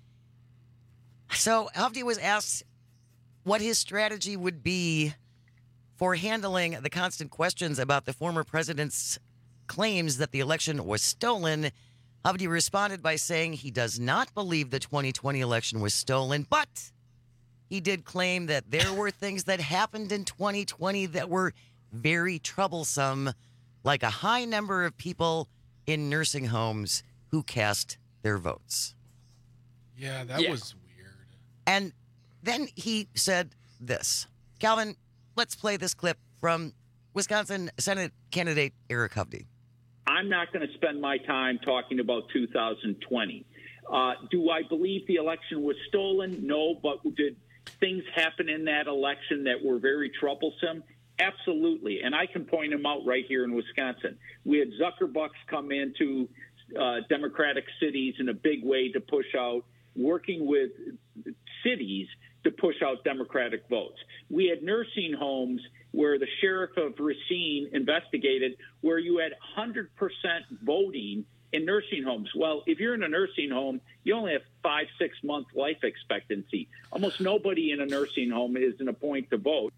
[SPEAKER 15] So Hovde was asked what his strategy would be for handling the constant questions about the former president's claims that the election was stolen. Hovde responded by saying he does not believe the 2020 election was stolen, but he did claim that there were things that happened in 2020 that were very troublesome, like a high number of people in nursing homes who cast their votes.
[SPEAKER 16] Yeah, that was weird.
[SPEAKER 15] And then he said this. Calvin, let's play this clip from Wisconsin Senate candidate Eric Hovde.
[SPEAKER 9] I'm not going to spend my time talking about 2020. Do I believe the election was stolen? No, but did things happen in that election that were very troublesome? Absolutely. And I can point them out right here in Wisconsin. We had Zuckerbucks come into Democratic cities in a big way to push out, working with cities to push out Democratic votes. We had nursing homes where the sheriff of Racine investigated where you had 100% voting in nursing homes. Well, if you're in a nursing home, you only have 5-6 month life expectancy. Almost nobody in a nursing home is in a point to vote.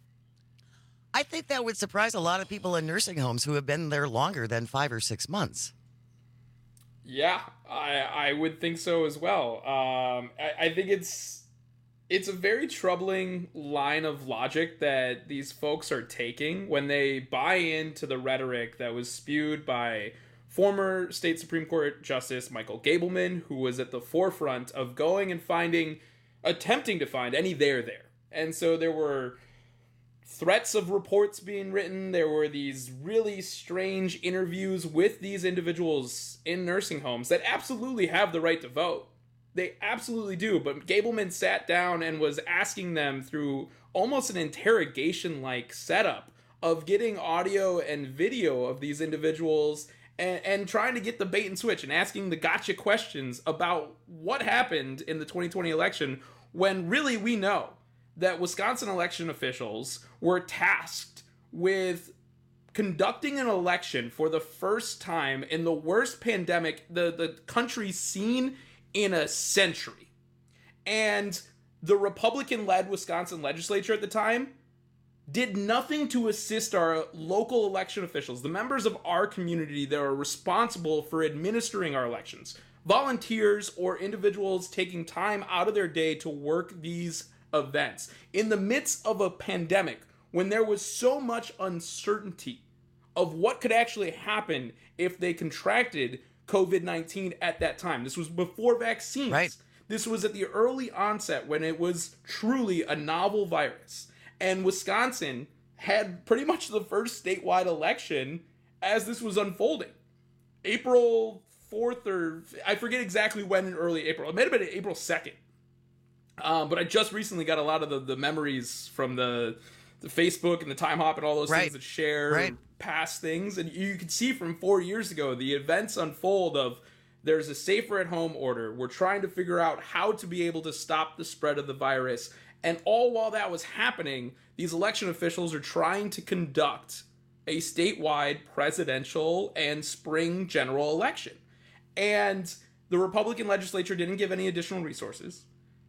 [SPEAKER 15] I think that would surprise a lot of people in nursing homes who have been there longer than 5 or 6 months.
[SPEAKER 8] Yeah, I would think so as well. I think it's a very troubling line of logic that these folks are taking when they buy into the rhetoric that was spewed by former state Supreme Court Justice Michael Gableman, who was at the forefront of going and attempting to find any there. And so there were threats of reports being written. There were these really strange interviews with these individuals in nursing homes that absolutely have the right to vote. They absolutely do. But Gableman sat down and was asking them through almost an interrogation-like setup of getting audio and video of these individuals and trying to get the bait and switch and asking the gotcha questions about what happened in the 2020 election, when really we know that Wisconsin election officials were tasked with conducting an election for the first time in the worst pandemic the country's seen in a century. And the Republican-led Wisconsin legislature at the time did nothing to assist our local election officials, the members of our community that are responsible for administering our elections, volunteers or individuals taking time out of their day to work these events. In the midst of a pandemic, when there was so much uncertainty of what could actually happen if they contracted COVID-19 at that time. This was before vaccines.
[SPEAKER 15] Right.
[SPEAKER 8] This was at the early onset when it was truly a novel virus. And Wisconsin had pretty much the first statewide election as this was unfolding. April 4th, or I forget exactly when in early April. It may have been April 2nd. But I just recently got a lot of the memories from the Facebook and the Time Hop and all those things that share past things. And you can see from 4 years ago, the events unfold of there's a safer at home order. We're trying to figure out how to be able to stop the spread of the virus. And all while that was happening, these election officials are trying to conduct a statewide presidential and spring general election. And the Republican legislature didn't give any additional resources.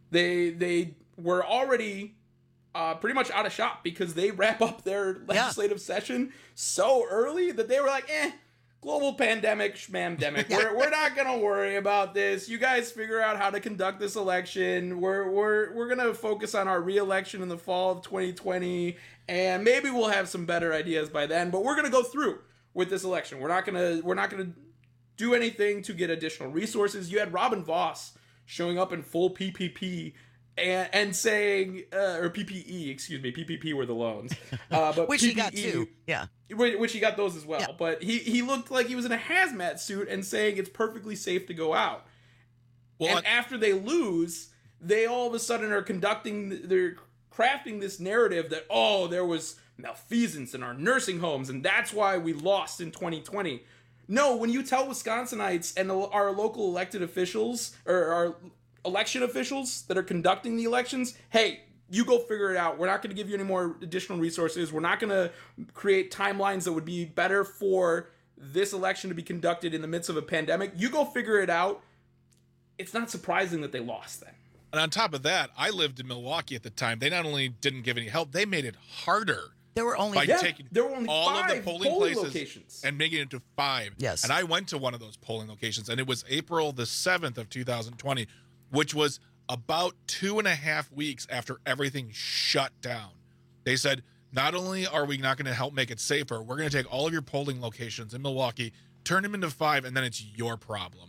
[SPEAKER 8] They were already pretty much out of shop because they wrap up their legislative session so early that they were like, global pandemic, schmandemic. We're not gonna worry about this. You guys figure out how to conduct this election. We're gonna focus on our re-election in the fall of 2020, and maybe we'll have some better ideas by then. But we're gonna go through with this election. We're not gonna do anything to get additional resources. You had Robin Vos showing up in full PPP and saying, or PPE, excuse me, PPP were the loans. But
[SPEAKER 15] which
[SPEAKER 8] PPE,
[SPEAKER 15] he got too, yeah.
[SPEAKER 8] Which he got those as well. Yeah. But he looked like he was in a hazmat suit and saying it's perfectly safe to go out. Well, and after they lose, they all of a sudden are they're crafting this narrative that, there was malfeasance in our nursing homes and that's why we lost in 2020. No, when you tell Wisconsinites and our local elected officials, or our election officials that are conducting the elections, hey, you go figure it out. We're not going to give you any more additional resources. We're not going to create timelines that would be better for this election to be conducted in the midst of a pandemic. You go figure it out. It's not surprising that they lost then.
[SPEAKER 16] And on top of that, I lived in Milwaukee at the time. They not only didn't give any help, they made it harder.
[SPEAKER 15] There were only
[SPEAKER 16] taking all of the
[SPEAKER 8] 5
[SPEAKER 16] polling places
[SPEAKER 8] locations
[SPEAKER 16] and making it into 5.
[SPEAKER 15] Yes.
[SPEAKER 16] And I went to one of those polling locations, and it was April the 7th of 2020, which was about 2.5 weeks after everything shut down. They said, not only are we not going to help make it safer, we're going to take all of your polling locations in Milwaukee, turn them into 5, and then it's your problem.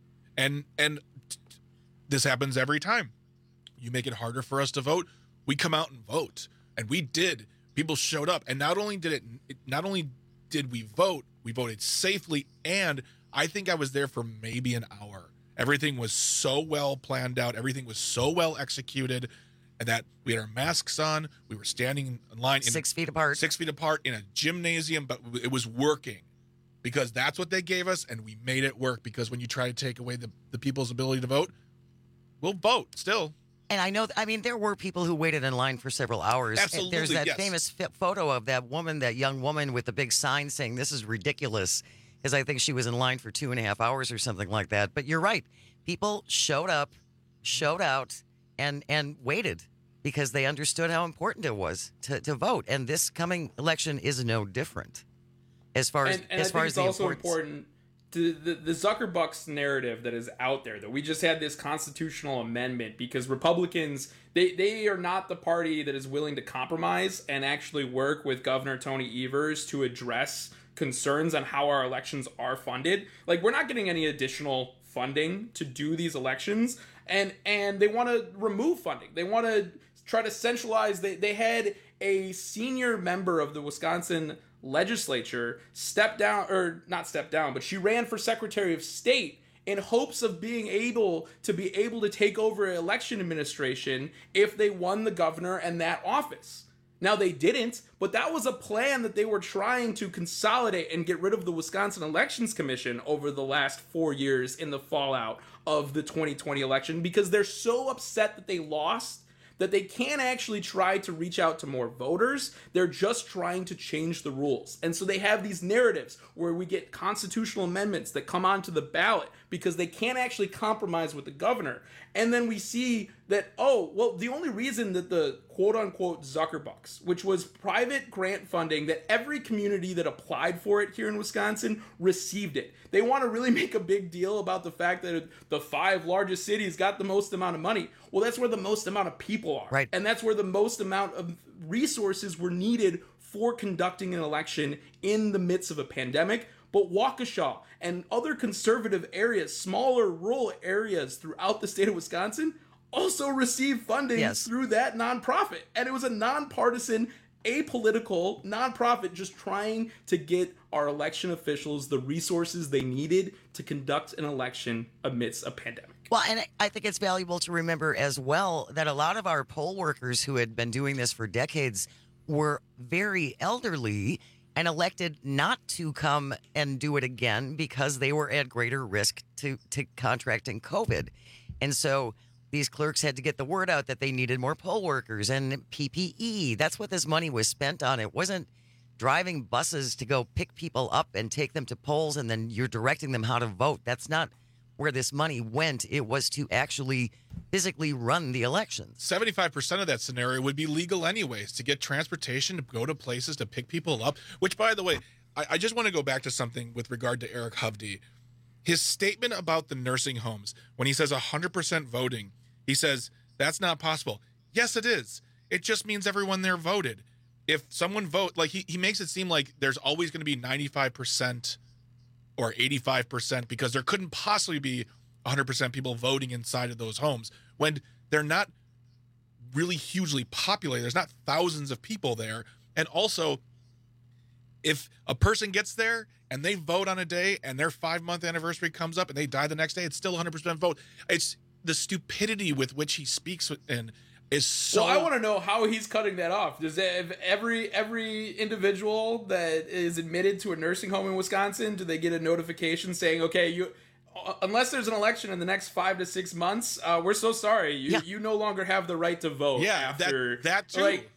[SPEAKER 16] And this happens every time. You make it harder for us to vote, we come out and vote. And we did. People showed up, and not only did we vote, we voted safely, and I think I was there for maybe an hour. Everything was so well planned out, everything was so well executed, and that we had our masks on, we were standing in line
[SPEAKER 15] 6 feet apart.
[SPEAKER 16] 6 feet apart in a gymnasium, but it was working because that's what they gave us, and we made it work. Because when you try to take away the people's ability to vote, we'll vote still.
[SPEAKER 15] And I know, there were people who waited in line for several hours.
[SPEAKER 16] Absolutely,
[SPEAKER 15] there's that famous photo of that young woman with the big sign saying, "This is ridiculous," because I think she was in line for 2.5 hours or something like that. But you're right. People showed up, showed out, and waited because they understood how important it was to vote. And this coming election is no different as far as
[SPEAKER 8] I think it's also important. The Zuckerbucks narrative that is out there, that we just had this constitutional amendment because Republicans, they are not the party that is willing to compromise and actually work with Governor Tony Evers to address concerns on how our elections are funded. Like, we're not getting any additional funding to do these elections, and they want to remove funding. They want to try to centralize. They had a senior member of the Wisconsin legislature but she ran for Secretary of State in hopes of being able to take over election administration if they won the governor and that office. Now, they didn't, but that was a plan that they were trying to consolidate and get rid of the Wisconsin Elections Commission over the last 4 years in the fallout of the 2020 election, because they're so upset that they lost that they can't actually try to reach out to more voters. They're just trying to change the rules. And so they have these narratives where we get constitutional amendments that come onto the ballot because they can't actually compromise with the governor. And then we see that, oh, well, the only reason that the quote-unquote Zuckerbucks, which was private grant funding that every community that applied for it here in Wisconsin received it. They want to really make a big deal about the fact that the 5 largest cities got the most amount of money. Well, that's where the most amount of people are.
[SPEAKER 15] Right.
[SPEAKER 8] And that's where the most amount of resources were needed for conducting an election in the midst of a pandemic. But Waukesha and other conservative areas, smaller rural areas throughout the state of Wisconsin, also received funding through that nonprofit. And it was a nonpartisan, apolitical nonprofit just trying to get our election officials the resources they needed to conduct an election amidst a pandemic.
[SPEAKER 15] Well, and I think it's valuable to remember as well that a lot of our poll workers who had been doing this for decades were very elderly and elected not to come and do it again because they were at greater risk to contracting COVID. And so these clerks had to get the word out that they needed more poll workers and PPE. That's what this money was spent on. It wasn't driving buses to go pick people up and take them to polls and then you're directing them how to vote. That's not where this money went. It was to actually physically run the elections.
[SPEAKER 16] 75% of that scenario would be legal anyways, to get transportation, to go to places, to pick people up, which, by the way, I just want to go back to something with regard to Eric Hovde. His statement about the nursing homes, when he says 100% voting, he says, that's not possible. Yes, it is. It just means everyone there voted. If someone like he makes it seem like there's always going to be 95% or 85% because there couldn't possibly be 100% people voting inside of those homes when they're not really hugely populated. There's not thousands of people there. And also, if a person gets there and they vote on a day and their 5-month anniversary comes up and they die the next day, it's still 100% vote. It's the stupidity with which he speaks and is so...
[SPEAKER 8] Well, I want to know how he's cutting that off. Does every individual that is admitted to a nursing home in Wisconsin, do they get a notification saying, okay, you, unless there's an election in the next 5 to 6 months, we're so sorry, you no longer have the right to vote.
[SPEAKER 16] Yeah,
[SPEAKER 8] after
[SPEAKER 16] that too.
[SPEAKER 8] Like,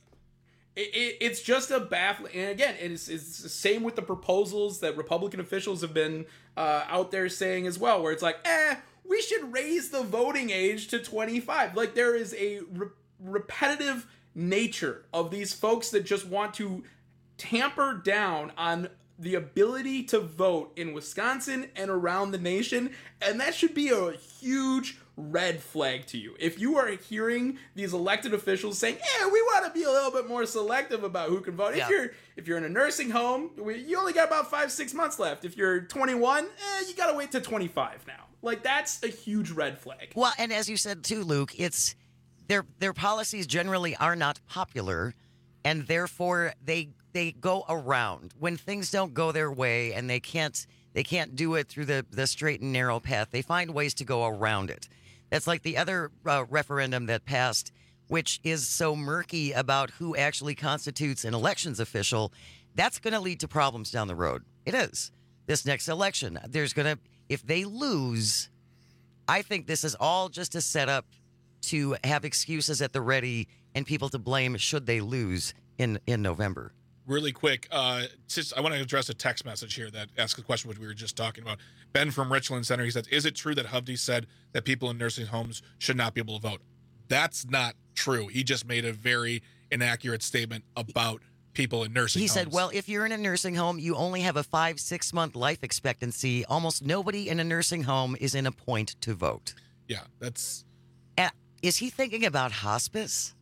[SPEAKER 8] it's just a baffling, and again, it's the same with the proposals that Republican officials have been out there saying as well, where it's like, we should raise the voting age to 25. Like, there is a repetitive nature of these folks that just want to tamper down on the ability to vote in Wisconsin and around the nation, and that should be a huge red flag to you. If you are hearing these elected officials saying, we want to be a little bit more selective about who can vote.
[SPEAKER 15] Yeah.
[SPEAKER 8] If you're in a nursing home, you only got about 5-6 months left. If you're 21, you got to wait to 25 now. Like, that's a huge red flag.
[SPEAKER 15] Well, and as you said too, Luke, it's their policies generally are not popular, and therefore they go around when things don't go their way, and they can't do it through the straight and narrow path. They find ways to go around it. That's like the other referendum that passed, which is so murky about who actually constitutes an elections official. That's going to lead to problems down the road. It is. This next election, if they lose, I think this is all just a setup to have excuses at the ready and people to blame should they lose in November.
[SPEAKER 16] Really quick, I want to address a text message here that asks a question which we were just talking about. Ben from Richland Center, he says, is it true that Hovde said that people in nursing homes should not be able to vote? That's not true. He just made a very inaccurate statement about people in nursing homes.
[SPEAKER 15] He said, well, if you're in a nursing home, you only have a 5-6 month life expectancy. Almost nobody in a nursing home is in a point to vote.
[SPEAKER 16] Yeah, that's...
[SPEAKER 15] Is he thinking about hospice?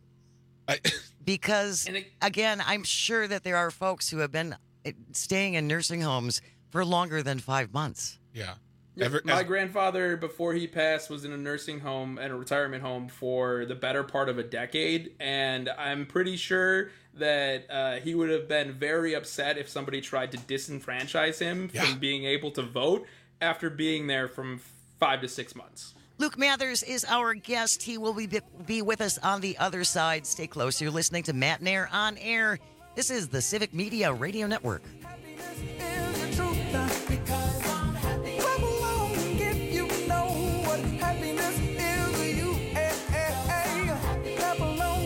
[SPEAKER 15] Because, again, I'm sure that there are folks who have been staying in nursing homes for longer than 5 months.
[SPEAKER 16] Yeah.
[SPEAKER 8] My grandfather, before he passed, was in a nursing home and a retirement home for the better part of a decade. And I'm pretty sure that he would have been very upset if somebody tried to disenfranchise him from being able to vote after being there from 5 to 6 months.
[SPEAKER 15] Luke Mathers is our guest. He will be with us on the other side. Stay close. You're listening to Matt Nair on Air. This is the Civic Media Radio Network.
[SPEAKER 10] Clap along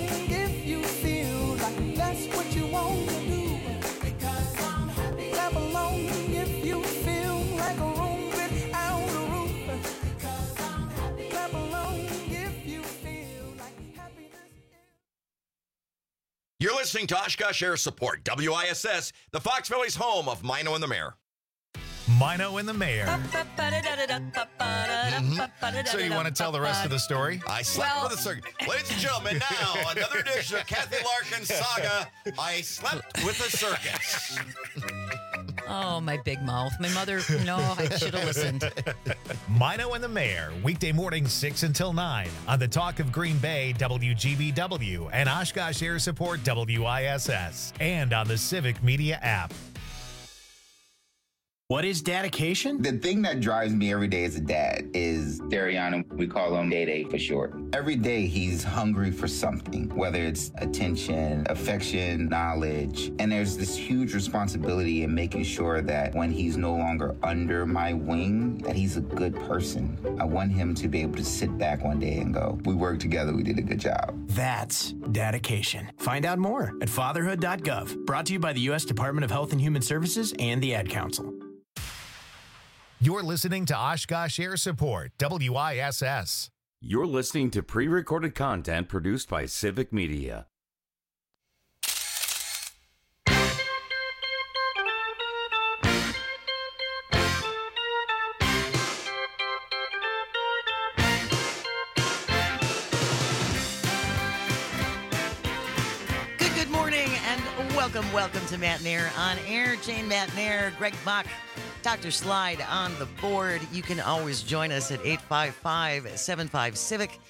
[SPEAKER 10] You're listening to Oshkosh Air Support, WISS, the Fox Valley's home of Mino and the Mayor.
[SPEAKER 1] Mino and the Mayor. So you want to tell the rest of the story?
[SPEAKER 10] I slept for the circus. Ladies and gentlemen, now another edition of Kathy Larkin's saga, I Slept with the Circus.
[SPEAKER 11] Oh, my big mouth. My mother, no, I should have listened.
[SPEAKER 1] Mino and the Mayor, weekday mornings 6 until 9 on the Talk of Green Bay, WGBW, and Oshkosh Air Support, WISS, and on the Civic Media app.
[SPEAKER 13] What is dedication?
[SPEAKER 17] The thing that drives me every day as a dad is Dariana. We call him Day Day for short. Every day he's hungry for something, whether it's attention, affection, knowledge. And there's this huge responsibility in making sure that when he's no longer under my wing, that he's a good person. I want him to be able to sit back one day and go, we worked together, we did a good job.
[SPEAKER 13] That's dedication. Find out more at fatherhood.gov. Brought to you by the U.S. Department of Health and Human Services and the Ad Council.
[SPEAKER 1] You're listening to Oshkosh Air Support, WISS.
[SPEAKER 14] You're listening to pre-recorded content produced by Civic Media.
[SPEAKER 15] Good morning and welcome to Matt Nair on Air. Jane Matt Nair, Greg Bach, Dr. Slide on the board. You can always join us at 855-75-CIVIC,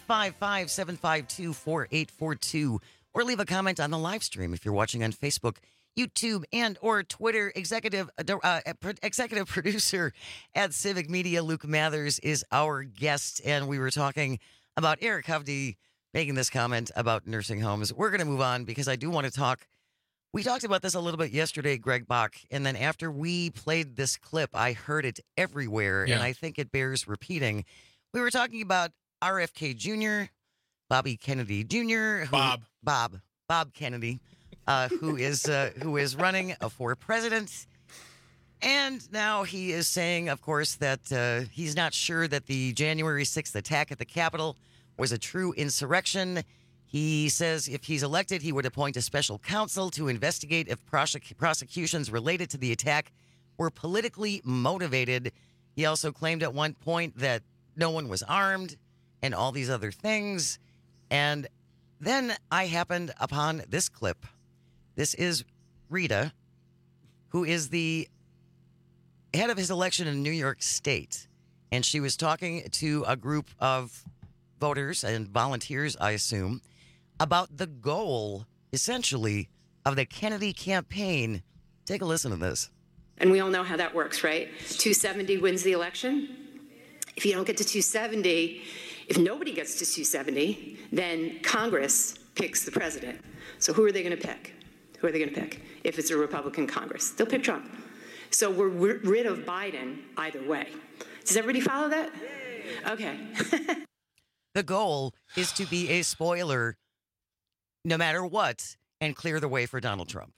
[SPEAKER 15] 855-752-4842, or leave a comment on the live stream if you're watching on Facebook, YouTube, and or Twitter. Executive producer at Civic Media, Luke Mathers, is our guest, and we were talking about Eric Hovde making this comment about nursing homes. We're going to move on because I do want to talk. We talked about this a little bit yesterday, Greg Bach, and then after we played this clip, I heard it everywhere, and I think it bears repeating. We were talking about RFK Jr., Bobby Kennedy Jr., Bob Kennedy, who is running for president, and now he is saying, of course, that he's not sure that the January 6th attack at the Capitol was a true insurrection. He says if he's elected, he would appoint a special counsel to investigate if prosecutions related to the attack were politically motivated. He also claimed at one point that no one was armed and all these other things. And then I happened upon this clip. This is Rita, who is the head of his election in New York State. And she was talking to a group of voters and volunteers, I assume, about the goal, essentially, of the Kennedy campaign. Take a listen to this.
[SPEAKER 18] And we all know how that works, right? 270 wins the election. If you don't get to 270, if nobody gets to 270, then Congress picks the president. So who are they going to pick? Who are they going to pick? If it's a Republican Congress, they'll pick Trump. So we're rid of Biden either way. Does everybody follow that? Okay.
[SPEAKER 15] The goal is to be a spoiler no matter what, and clear the way for Donald Trump.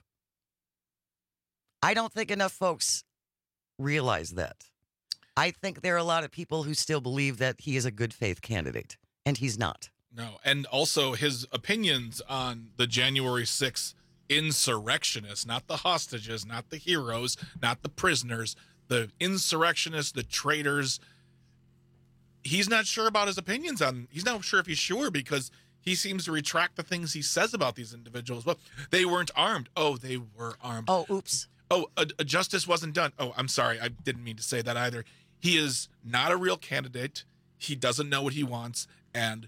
[SPEAKER 15] I don't think enough folks realize that. I think there are a lot of people who still believe that he is a good faith candidate, and he's not.
[SPEAKER 16] No, and also his opinions on the January 6th insurrectionists, not the hostages, not the heroes, not the prisoners, the insurrectionists, the traitors. He's not sure about his opinions on. He's not sure if he's sure because he seems to retract the things he says about these individuals. Well, they weren't armed. Oh, they were armed.
[SPEAKER 15] Oh, oops.
[SPEAKER 16] Oh, a justice wasn't done. Oh, I'm sorry. I didn't mean to say that either. He is not a real candidate. He doesn't know what he wants. And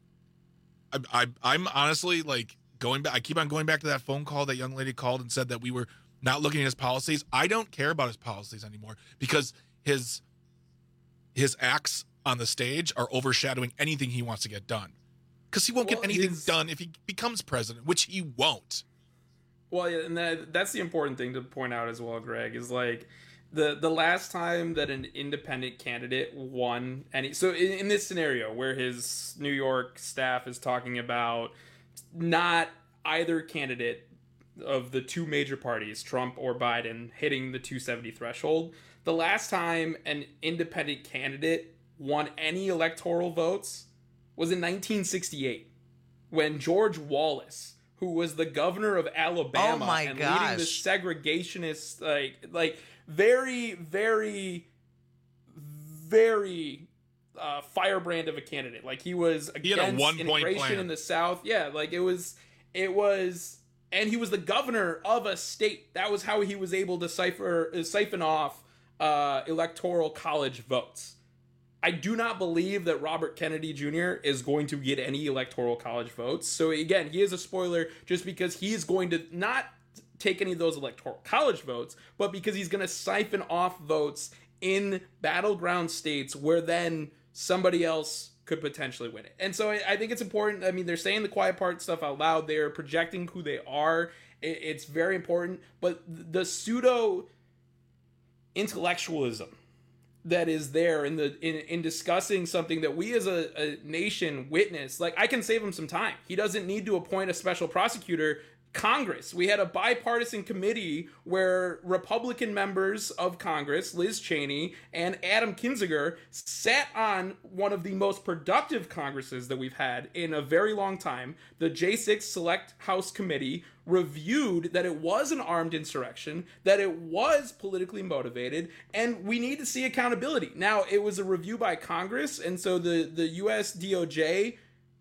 [SPEAKER 16] I'm honestly like going back. I keep on going back to that phone call that young lady called and said that we were not looking at his policies. I don't care about his policies anymore because his acts on the stage are overshadowing anything he wants to get done. Because he won't get anything done if he becomes president, which he won't.
[SPEAKER 8] Well, yeah, and that's the important thing to point out as well, Greg, is like the last time that an independent candidate won any. So in this scenario where his New York staff is talking about not either candidate of the two major parties, Trump or Biden, hitting the 270 threshold, the last time an independent candidate won any electoral votes was in 1968 when George Wallace, who was the governor of Alabama
[SPEAKER 15] leading
[SPEAKER 8] the segregationist, like very, very, very firebrand of a candidate. Like he was against integration in the South. Yeah, like it was, and he was the governor of a state. That was how he was able to siphon off electoral college votes. I do not believe that Robert Kennedy Jr. is going to get any electoral college votes. So again, he is a spoiler just because he is going to not take any of those electoral college votes, but because he's going to siphon off votes in battleground states where then somebody else could potentially win it. And so I think it's important. I mean, they're saying the quiet part stuff out loud. They're projecting who they are. It's very important. But the pseudo intellectualism that is there in discussing something that we as a nation witness, like, I can save him some time. He doesn't need to appoint a special prosecutor. Congress, we had a bipartisan committee where Republican members of Congress, Liz Cheney and Adam Kinzinger, sat on one of the most productive Congresses that we've had in a very long time. The J6 Select House Committee reviewed that it was an armed insurrection, that it was politically motivated, and we need to see accountability. Now, it was a review by Congress, and so the U.S. DOJ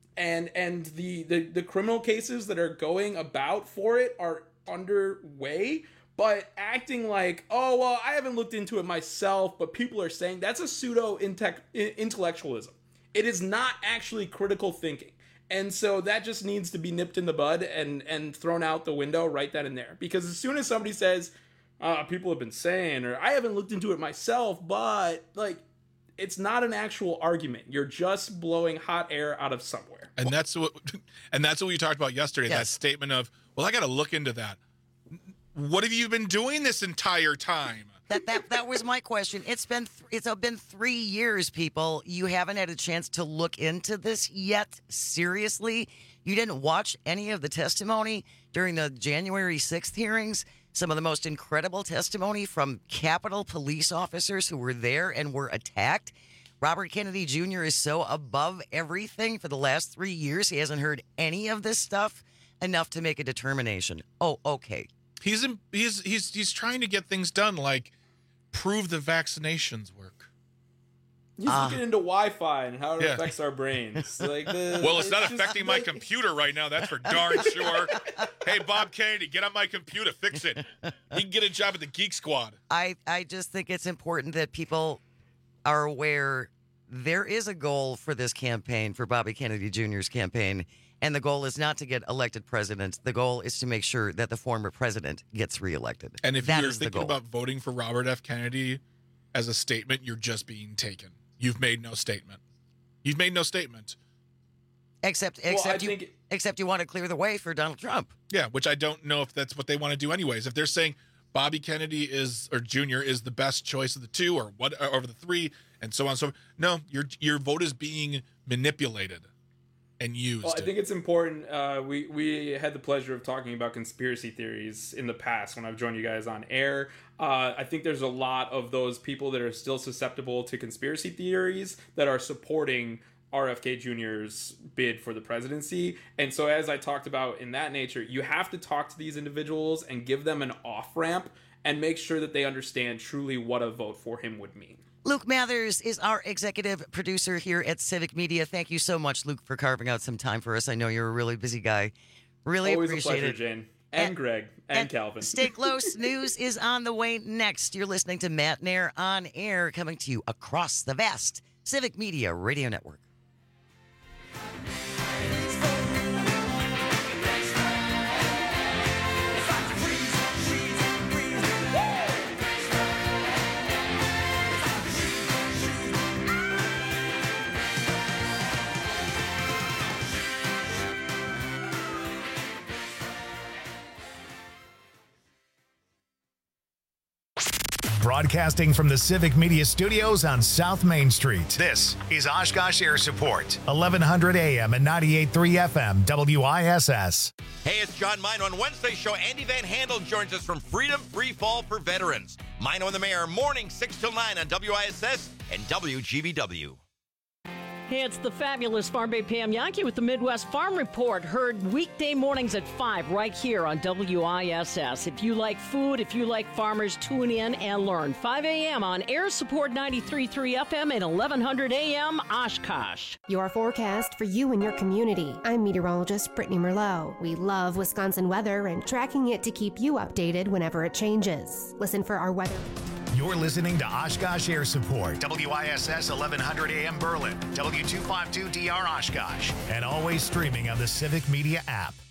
[SPEAKER 8] and the criminal cases that are going about for it are underway, but acting like, oh, well, I haven't looked into it myself, but people are saying, that's a pseudo intellectualism. It is not actually critical thinking. And so that just needs to be nipped in the bud and thrown out the window right then and there. Because as soon as somebody says, people have been saying, or I haven't looked into it myself, but like, it's not an actual argument. You're just blowing hot air out of somewhere.
[SPEAKER 16] And that's what we talked about yesterday. Yes. That statement of, well, I got to look into that. What have you been doing this entire time?
[SPEAKER 15] That was my question. It's been 3 years, people. You haven't had a chance to look into this yet. Seriously, you didn't watch any of the testimony during the January 6th hearings. Some of the most incredible testimony from Capitol police officers who were there and were attacked. Robert Kennedy Jr. is so above everything for the last 3 years. He hasn't heard any of this stuff enough to make a determination. Oh, okay.
[SPEAKER 16] He's trying to get things done, like prove the vaccinations work.
[SPEAKER 8] He's looking into Wi-Fi and how it affects our brains. Like
[SPEAKER 16] well, it's not affecting my computer right now. That's for darn sure. Hey, Bob Kennedy, get on my computer, fix it. He can get a job at the Geek Squad.
[SPEAKER 15] I just think it's important that people are aware there is a goal for this campaign, for Bobby Kennedy Jr.'s campaign, and the goal is not to get elected president. The goal is to make sure that the former president gets reelected.
[SPEAKER 16] And if you're thinking about voting for Robert F. Kennedy as a statement, you're just being taken. You've made no statement. You've made no statement.
[SPEAKER 15] Except you want to clear the way for Donald Trump.
[SPEAKER 16] Yeah, which I don't know if that's what they want to do anyways. If they're saying Bobby Kennedy Jr. is the best choice of the two or what over the three and so on and so forth. No, your vote is being manipulated and used.
[SPEAKER 8] Well, I think it's important. We had the pleasure of talking about conspiracy theories in the past when I've joined you guys on air. I think there's a lot of those people that are still susceptible to conspiracy theories that are supporting RFK Jr.'s bid for the presidency. And so as I talked about in that nature, you have to talk to these individuals and give them an off-ramp and make sure that they understand truly what a vote for him would mean.
[SPEAKER 15] Luke Mathers is our executive producer here at Civic Media. Thank you so much, Luke, for carving out some time for us. I know you're a really busy guy. Really
[SPEAKER 8] Always
[SPEAKER 15] appreciate
[SPEAKER 8] a pleasure,
[SPEAKER 15] it.
[SPEAKER 8] Jane. And Greg. And Calvin.
[SPEAKER 15] Stay close. News is on the way next. You're listening to Matt Nair on air, coming to you across the vast Civic Media Radio Network.
[SPEAKER 1] Broadcasting from the Civic Media Studios on South Main Street. This is Oshkosh Air Support, 1100 AM and 98.3 FM, WISS.
[SPEAKER 10] Hey, it's John Mino. On Wednesday's show, Andy Van Handel joins us from Freedom Free Fall for Veterans. Mino and the Mayor, morning 6 till 9 on WISS and WGBW.
[SPEAKER 2] Hey, it's the fabulous Farm Bay Pam Yankee with the Midwest Farm Report. Heard weekday mornings at 5 right here on WISS. If you like food, if you like farmers, tune in and learn. 5 a.m. on Air Support 93.3 FM and 1100 a.m. Oshkosh.
[SPEAKER 3] Your forecast for you and your community. I'm meteorologist Brittany Merlot. We love Wisconsin weather and tracking it to keep you updated whenever it changes. Listen for our weather.
[SPEAKER 1] You're listening to Oshkosh Air Support, WISS 1100 AM Berlin, W252DR Oshkosh, and always streaming on the Civic Media app.